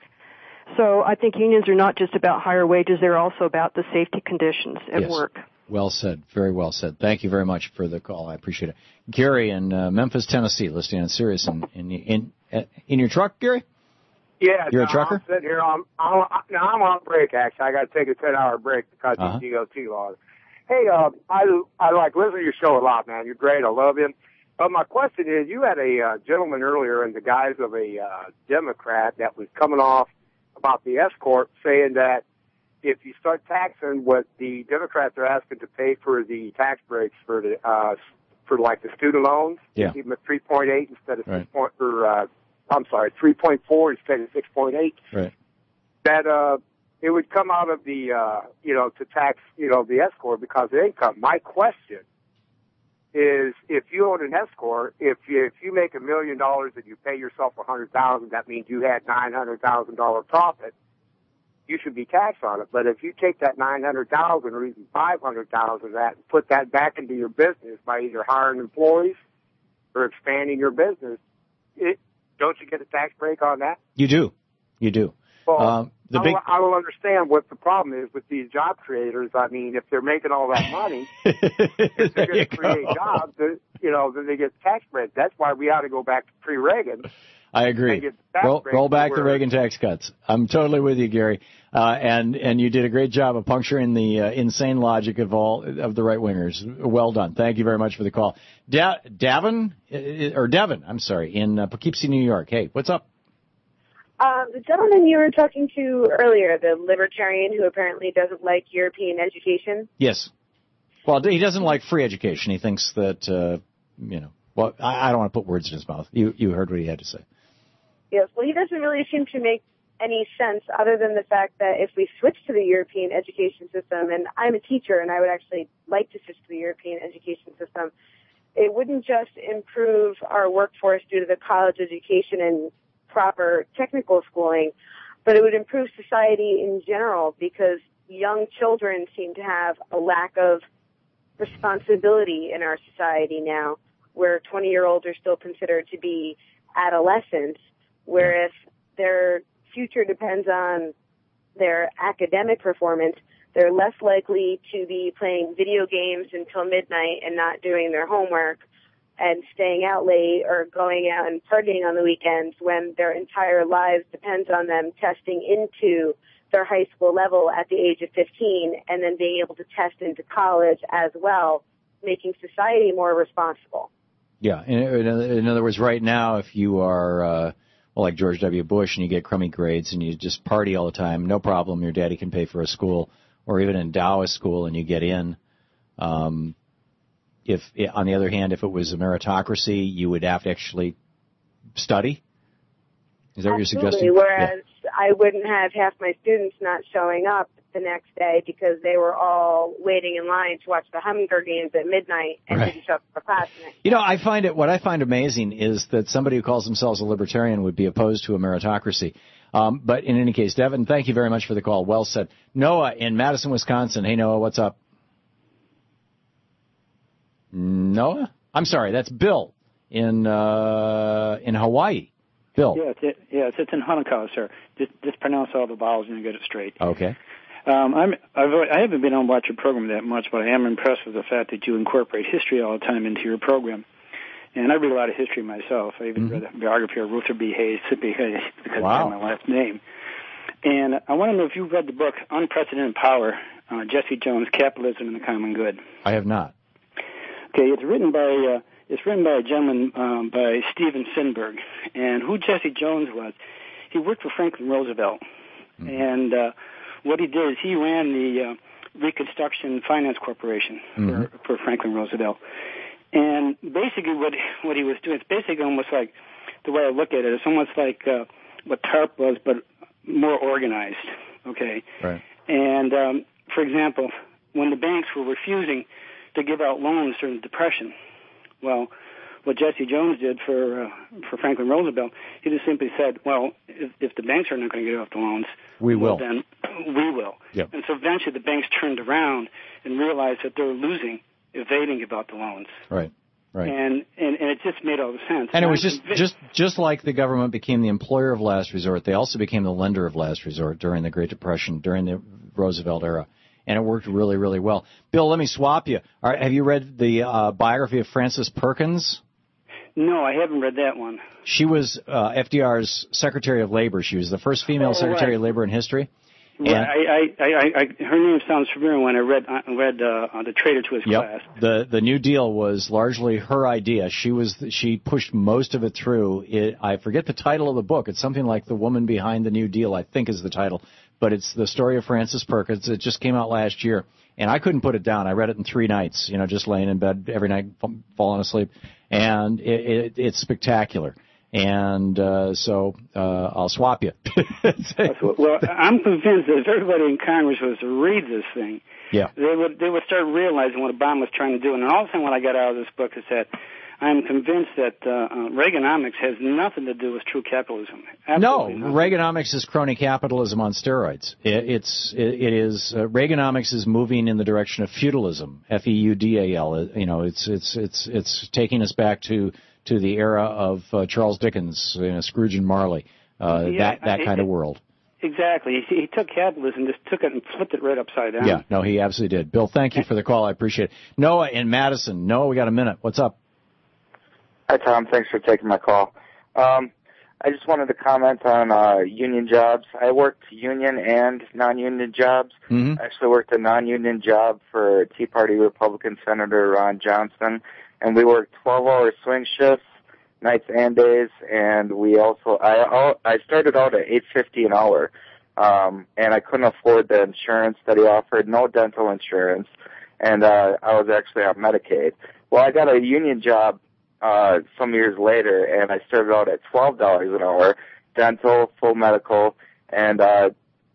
So I think unions are not just about higher wages, they're also about the safety conditions at Yes. work. Well said. Very well said. Thank you very much for the call. I appreciate it. Gary in uh, Memphis, Tennessee, listening on Sirius. In, in, in, in your truck, Gary? Yeah, You're no, a trucker? I'm sitting here on. I'm, now I'm on break. Actually, I got to take a ten-hour break because Uh-huh. of the D O T laws. Hey, uh, I I like listen to your show a lot, man. You're great. I love you. But my question is, you had a uh, gentleman earlier in the guise of a uh, Democrat that was coming off about the escort, saying that if you start taxing what the Democrats are asking to pay for the tax breaks for the uh, for like the student loans, yeah. keep them at three point eight instead of right. six point, or uh, I'm sorry, three point four instead of six point eight. Right. That uh, it would come out of the uh, you know to tax you know the S corp because of income. My question is, if you own an S corp, if you, if you make a million dollars and you pay yourself a hundred thousand, that means you had nine hundred thousand dollar profit. You should be taxed on it. But if you take that nine hundred thousand or even five hundred thousand of that and put that back into your business by either hiring employees or expanding your business, it, don't you get a tax break on that? You do. You do. Well, um, the I, big... don't, I don't understand what the problem is with these job creators. I mean, if they're making all that money, if they're going to create go. jobs, you know, then they get tax breaks. That's why we ought to go back to pre-Reagan. I agree. Roll, roll back the Reagan tax cuts. I'm totally with you, Gary. Uh, and and you did a great job of puncturing the uh, insane logic of all of the right wingers. Well done. Thank you very much for the call, da- Davin or Devin. I'm sorry, in uh, Poughkeepsie, New York. Hey, what's up? Um, the gentleman you were talking to earlier, the libertarian who apparently doesn't like European education. Yes. Well, he doesn't like free education. He thinks that uh, you know. Well, I, I don't want to put words in his mouth. You you heard what he had to say. Yes, well, he doesn't really seem to make any sense other than the fact that if we switch to the European education system, and I'm a teacher and I would actually like to switch to the European education system, it wouldn't just improve our workforce due to the college education and proper technical schooling, but it would improve society in general because young children seem to have a lack of responsibility in our society now, where twenty-year-olds are still considered to be adolescents, whereas their future depends on their academic performance. They're less likely to be playing video games until midnight and not doing their homework and staying out late or going out and partying on the weekends when their entire lives depends on them testing into their high school level at the age of fifteen and then being able to test into college as well, making society more responsible. Yeah. In, in other words, right now, if you are, uh, well, like George W. Bush and you get crummy grades and you just party all the time, no problem, your daddy can pay for a school, or even endow a school and you get in. Um, if, on the other hand, if it was a meritocracy, you would have to actually study? Is that what you're suggesting? Whereas yeah. I wouldn't have half my students not showing up the next day because they were all waiting in line to watch the Hunger Games at midnight and right. didn't show up for class next You know, I find it, what I find amazing is that somebody who calls themselves a libertarian would be opposed to a meritocracy. Um, but in any case, Devin, thank you very much for the call. Well said. Noah in Madison, Wisconsin. Hey, Noah, what's up? Noah? I'm sorry, that's Bill in uh, in Hawaii. Bill. Yeah, it's, yeah, it's, it's in Hanako, sir. Just, just pronounce all the vowels and you get it straight. Okay. Um, I'm, I've, I haven't been on watch your program that much, but I am impressed with the fact that you incorporate history all the time into your program. And I read a lot of history myself. I even mm-hmm. read the biography of Ruther B. Hayes, because wow. that's my last name. And I want to know if you've read the book Unprecedented Power, uh, Jesse Jones, Capitalism and the Common Good. I have not. Okay, it's written by uh, it's written by a gentleman um, by Steven Finberg, and who Jesse Jones was, he worked for Franklin Roosevelt, mm-hmm. and uh, what he did is he ran the uh, Reconstruction Finance Corporation mm-hmm. for, for Franklin Roosevelt, and basically what what he was doing, it's basically almost like, the way I look at it, it's almost like uh, what TARP was, but more organized. Okay, right. And um, for example, when the banks were refusing to give out loans during the Depression, well, what Jesse Jones did for uh, for Franklin Roosevelt, he just simply said, well, if, if the banks are not going to give out the loans, we will. Well, then we will. Yep. And so eventually the banks turned around and realized that they were losing if they didn't give out the loans. Right, right. And, and, and it just made all the sense. And it was just, just, just like the government became the employer of last resort, they also became the lender of last resort during the Great Depression, during the Roosevelt era. And it worked really, really well. Bill, let me swap you. All right, have you read the uh, biography of Frances Perkins? No, I haven't read that one. She was uh, F D R's Secretary of Labor. She was the first female oh, Secretary right. of Labor in history. And I, I, I, I, her name sounds familiar when I read I read uh, the Traitor to His yep. Class. The the New Deal was largely her idea. She was she pushed most of it through. It, I forget the title of the book. It's something like The Woman Behind the New Deal, I think is the title. But it's the story of Frances Perkins. It just came out last year, and I couldn't put it down. I read it in three nights. You know, just laying in bed every night, falling asleep, and it, it, it's spectacular. And uh, so uh, I'll swap you. Well, I'm convinced that if everybody in Congress was to read this thing, yeah. they would they would start realizing what Obama was trying to do. And all the time what I got out of this book is that I'm convinced that uh, uh, Reaganomics has nothing to do with true capitalism. Absolutely no, nothing. Reaganomics is crony capitalism on steroids. It, it's it, it is uh, Reaganomics is moving in the direction of feudalism. F E U D A L. You know, it's it's it's it's taking us back to. to the era of uh, Charles Dickens, you know, Scrooge and Marley, uh, yeah, that that it, kind of world. Exactly. He, he took capitalism, just took it and flipped it right upside down. Yeah, no, he absolutely did. Bill, thank you for the call. I appreciate it. Noah in Madison. Noah, we got a minute. What's up? Hi, Tom. Thanks for taking my call. Um, I just wanted to comment on uh, union jobs. I worked union and non-union jobs. Mm-hmm. I actually worked a non-union job for Tea Party Republican Senator Ron Johnson. And we worked twelve-hour swing shifts, nights and days, and we also I I started out at eight fifty an hour, um, and I couldn't afford the insurance that he offered, no dental insurance, and uh, I was actually on Medicaid. Well, I got a union job uh, some years later, and I started out at twelve dollars an hour, dental, full medical, and uh,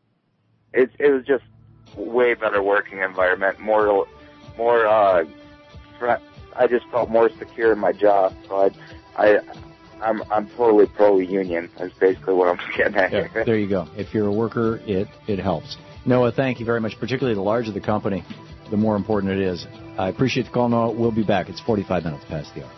it it was just way better working environment, more more. Uh, fr- I just felt more secure in my job, so I, I, I'm, I'm totally pro-union. That's basically what I'm getting at. Yeah, there you go. If you're a worker, it, it helps. Noah, thank you very much. Particularly the larger the company, the more important it is. I appreciate the call, Noah. We'll be back. It's forty-five minutes past the hour.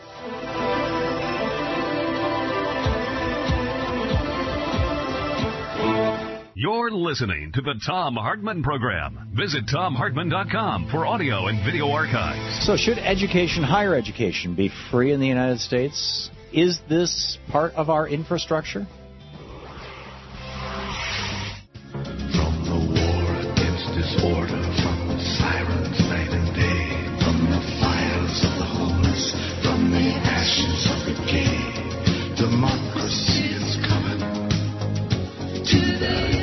You're listening to the Thom Hartmann Program. Visit Thom Hartmann dot com for audio and video archives. So should education, higher education, be free in the United States? Is this part of our infrastructure? From the war against disorder, from the sirens night and day, from the fires of the homeless, from the ashes of the gay, democracy is coming to the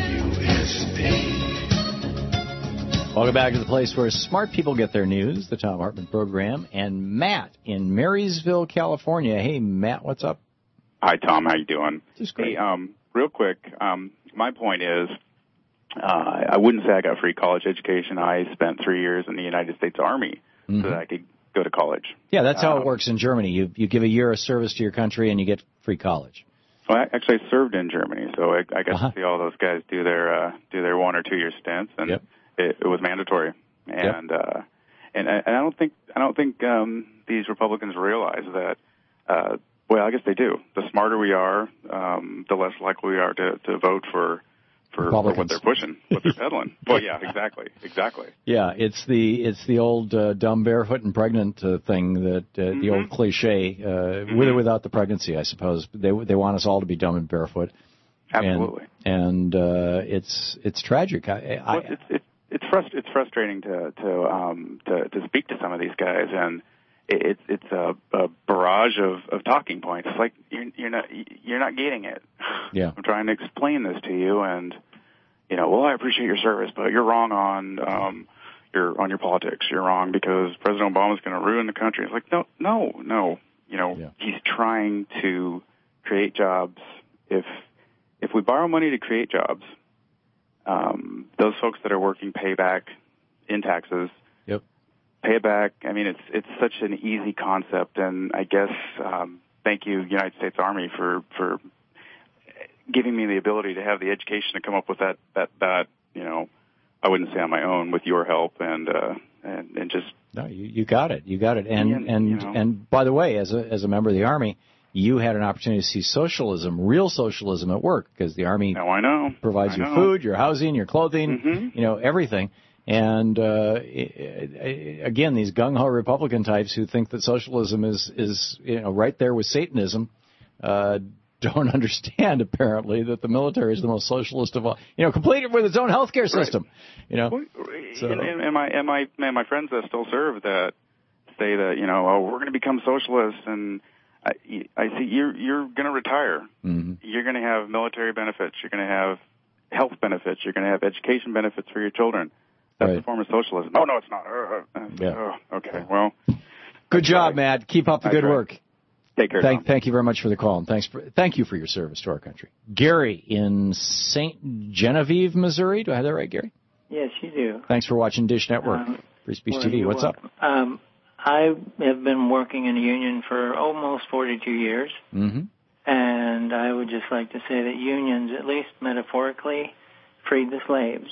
Welcome back to the place where smart people get their news, the Thom Hartmann Program. And Matt in Marysville, California. Hey, Matt, what's up? Hi, Tom. How you doing? Just great. Hey, um, real quick, um, my point is uh, I wouldn't say I got free college education. I spent three years in the United States Army mm-hmm. so that I could go to college. Yeah, that's how um, it works in Germany. You you give a year of service to your country and you get free college. Well, I actually served in Germany, so I, I got uh-huh. to see all those guys do their uh, do their one or two year stints, and yep. it, it was mandatory. And yep. uh, and, and I don't think I don't think um, these Republicans realize that. Uh, well, I guess they do. The smarter we are, um, the less likely we are to, to vote for. For, for what they're pushing, what they're peddling. Well, yeah, exactly, exactly. Yeah, it's the it's the old uh, dumb, barefoot, and pregnant uh, thing that uh, mm-hmm. the old cliche, uh, mm-hmm. with or without the pregnancy, I suppose. They they want us all to be dumb and barefoot. Absolutely. And, and uh, it's it's tragic. I, I, well, it's it's it's, frust- it's frustrating to to um to, to speak to some of these guys, and it's it's a, a barrage of, of talking points. It's like you're you're not you're not getting it. Yeah. I'm trying to explain this to you, and you know, well, I appreciate your service, but you're wrong on um, your on your politics. You're wrong because President Obama's going to ruin the country. It's like, no, no, no. You know, yeah. he's trying to create jobs. If if we borrow money to create jobs, um, those folks that are working pay back in taxes. Yep. Pay it back. I mean, it's it's such an easy concept, and I guess um, thank you, United States Army, for for. giving me the ability to have the education to come up with that, that, that, you know, I wouldn't say on my own, with your help, and, uh, and, and just. No, you, you got it. You got it. And, and, and, you know. and by the way, as a, as a member of the Army, you had an opportunity to see socialism, real socialism at work, because the Army now I know. provides I your know. food, your housing, your clothing, mm-hmm. you know, everything. And, uh, again, these gung-ho Republican types who think that socialism is, is, you know, right there with Satanism, uh, don't understand, apparently, that the military is the most socialist of all. You know, completed with its own healthcare system. Right. You know, so. and, and my and my and my friends that still serve that say that, you know, oh, we're going to become socialists, and I, I see you're you're going to retire. Mm-hmm. You're going to have military benefits. You're going to have health benefits. You're going to have education benefits for your children. That's right. a form of socialism. Oh no, it's not. Uh, uh, yeah. Oh, okay. Well. Good job, Matt. Keep up the good work. Take care. Thank, thank you very much for the call, and thanks for, thank you for your service to our country. Gary in Saint Genevieve, Missouri. Do I have that right, Gary? Yes, you do. Thanks for watching Dish Network, um, Free Speech well, T V. What's welcome. up? Um, I have been working in a union for almost forty-two years, mm-hmm. and I would just like to say that unions, at least metaphorically, freed the slaves.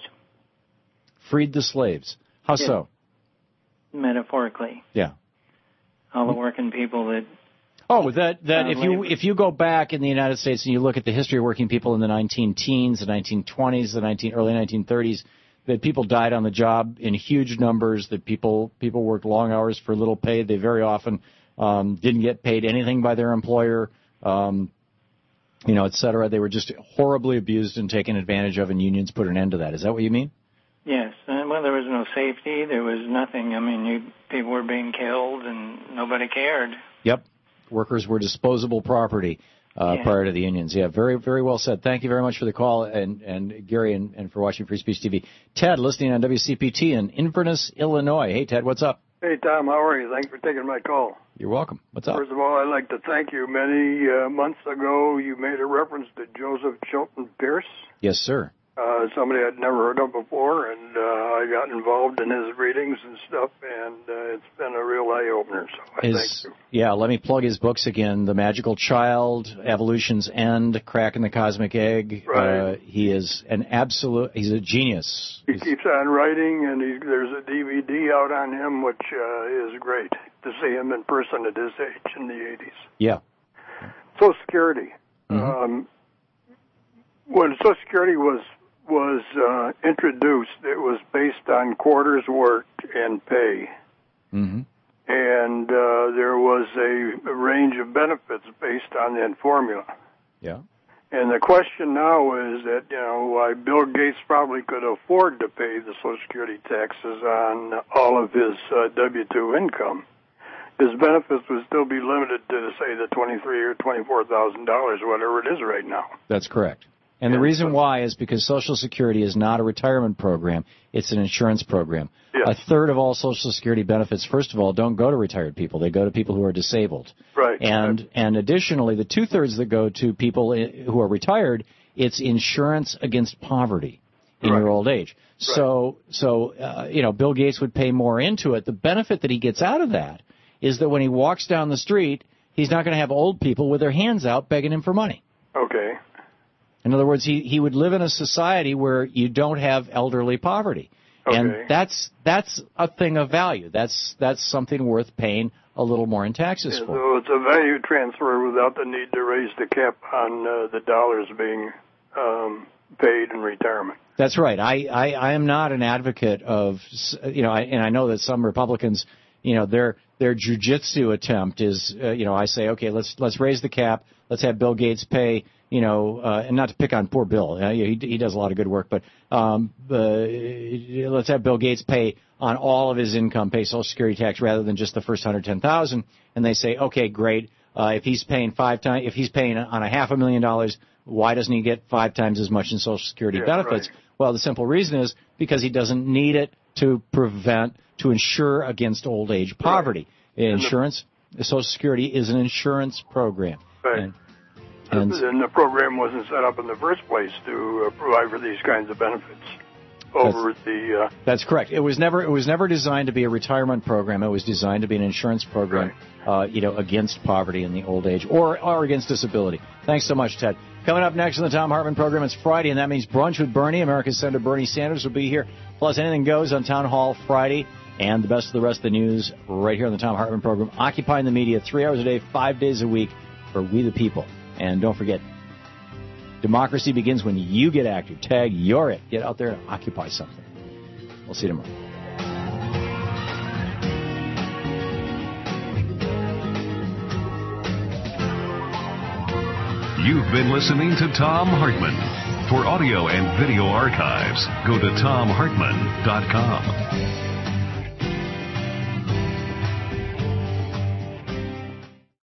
Freed the slaves. How yeah. so? Metaphorically. Yeah. All the working people that. Oh, that that uh, if you labor. if you go back in the United States and you look at the history of working people in the nineteen teens, the nineteen twenties, the nineteen early nineteen thirties, that people died on the job in huge numbers. That people people worked long hours for little pay. They very often um, didn't get paid anything by their employer, um, you know, et cetera. They were just horribly abused and taken advantage of, and unions put an end to that. Is that what you mean? Yes, and well, there was no safety. There was nothing. I mean, you, people were being killed, and nobody cared. Yep, workers were disposable property uh, yeah. prior to the unions. Yeah, very, very well said. Thank you very much for the call, and, and Gary, and, and for watching Free Speech T V. Ted, listening on W C P T in Inverness, Illinois. Hey, Ted, what's up? Hey, Tom, how are you? Thanks for taking my call. You're welcome. What's up? First of all, I'd like to thank you. Many uh, months ago, you made a reference to Joseph Chilton Pierce. Yes, sir. Uh, somebody I'd never heard of before, and uh, I got involved in his readings and stuff, and uh, it's been a real eye-opener, so I his, thank you. Yeah, let me plug his books again. The Magical Child, Evolution's End, Crack in the Cosmic Egg. Right. Uh, he is an absolute, he's a genius. He he's, keeps on writing, and he, there's a D V D out on him, which uh, is great to see him in person at his age in the eighties. Yeah. Social Security. Mm-hmm. Um, when Social Security was was uh, introduced, it was based on quarters worked and pay. Mm-hmm. And uh, there was a, a range of benefits based on that formula. Yeah. And the question now is that, you know, why Bill Gates probably could afford to pay the Social Security taxes on all of his uh, W two income. His benefits would still be limited to, say, the twenty-three or twenty-four thousand dollars, whatever it is right now. That's correct. And the reason why is because Social Security is not a retirement program. It's an insurance program. Yes. A third of all Social Security benefits, first of all, don't go to retired people. They go to people who are disabled. Right. And and additionally, the two-thirds that go to people who are retired, it's insurance against poverty in Right. your old age. Right. So, so uh, you know, Bill Gates would pay more into it. The benefit that he gets out of that is that when he walks down the street, he's not going to have old people with their hands out begging him for money. Okay. In other words, he, he would live in a society where you don't have elderly poverty. Okay. And that's that's a thing of value. That's that's something worth paying a little more in taxes Yeah, for. so it's a value transfer without the need to raise the cap on uh, the dollars being um, paid in retirement. That's right. I, I, I am not an advocate of, you know, I, and I know that some Republicans, you know, their their jujitsu attempt is, uh, you know, I say, okay, let's let's raise the cap. Let's have Bill Gates pay, you know, uh, and not to pick on poor Bill. Uh, he he does a lot of good work, but um, uh, let's have Bill Gates pay on all of his income, pay Social Security tax rather than just the first one hundred ten thousand dollars. And they say, okay, great. Uh, if he's paying five times, if he's paying on a half a million dollars, why doesn't he get five times as much in Social Security Yeah, benefits? right. Well, the simple reason is because he doesn't need it to prevent, to insure against old age poverty. Right. Insurance, the Social Security is an insurance program. Right. And, and, and the program wasn't set up in the first place to uh, provide for these kinds of benefits over the. Uh, that's correct. It was never it was never designed to be a retirement program. It was designed to be an insurance program, right. uh, you know, against poverty in the old age or or against disability. Thanks so much, Ted. Coming up next on the Tom Hartman program, it's Friday, and that means Brunch with Bernie. America's Senator Bernie Sanders will be here. Plus, anything goes on Town Hall Friday, and the best of the rest of the news right here on the Tom Hartman program, occupying the media three hours a day, five days a week for we the people. And don't forget, democracy begins when you get active. Tag, you're it. Get out there and occupy something. We'll see you tomorrow. You've been listening to Thom Hartmann. For audio and video archives, go to thom hartmann dot com.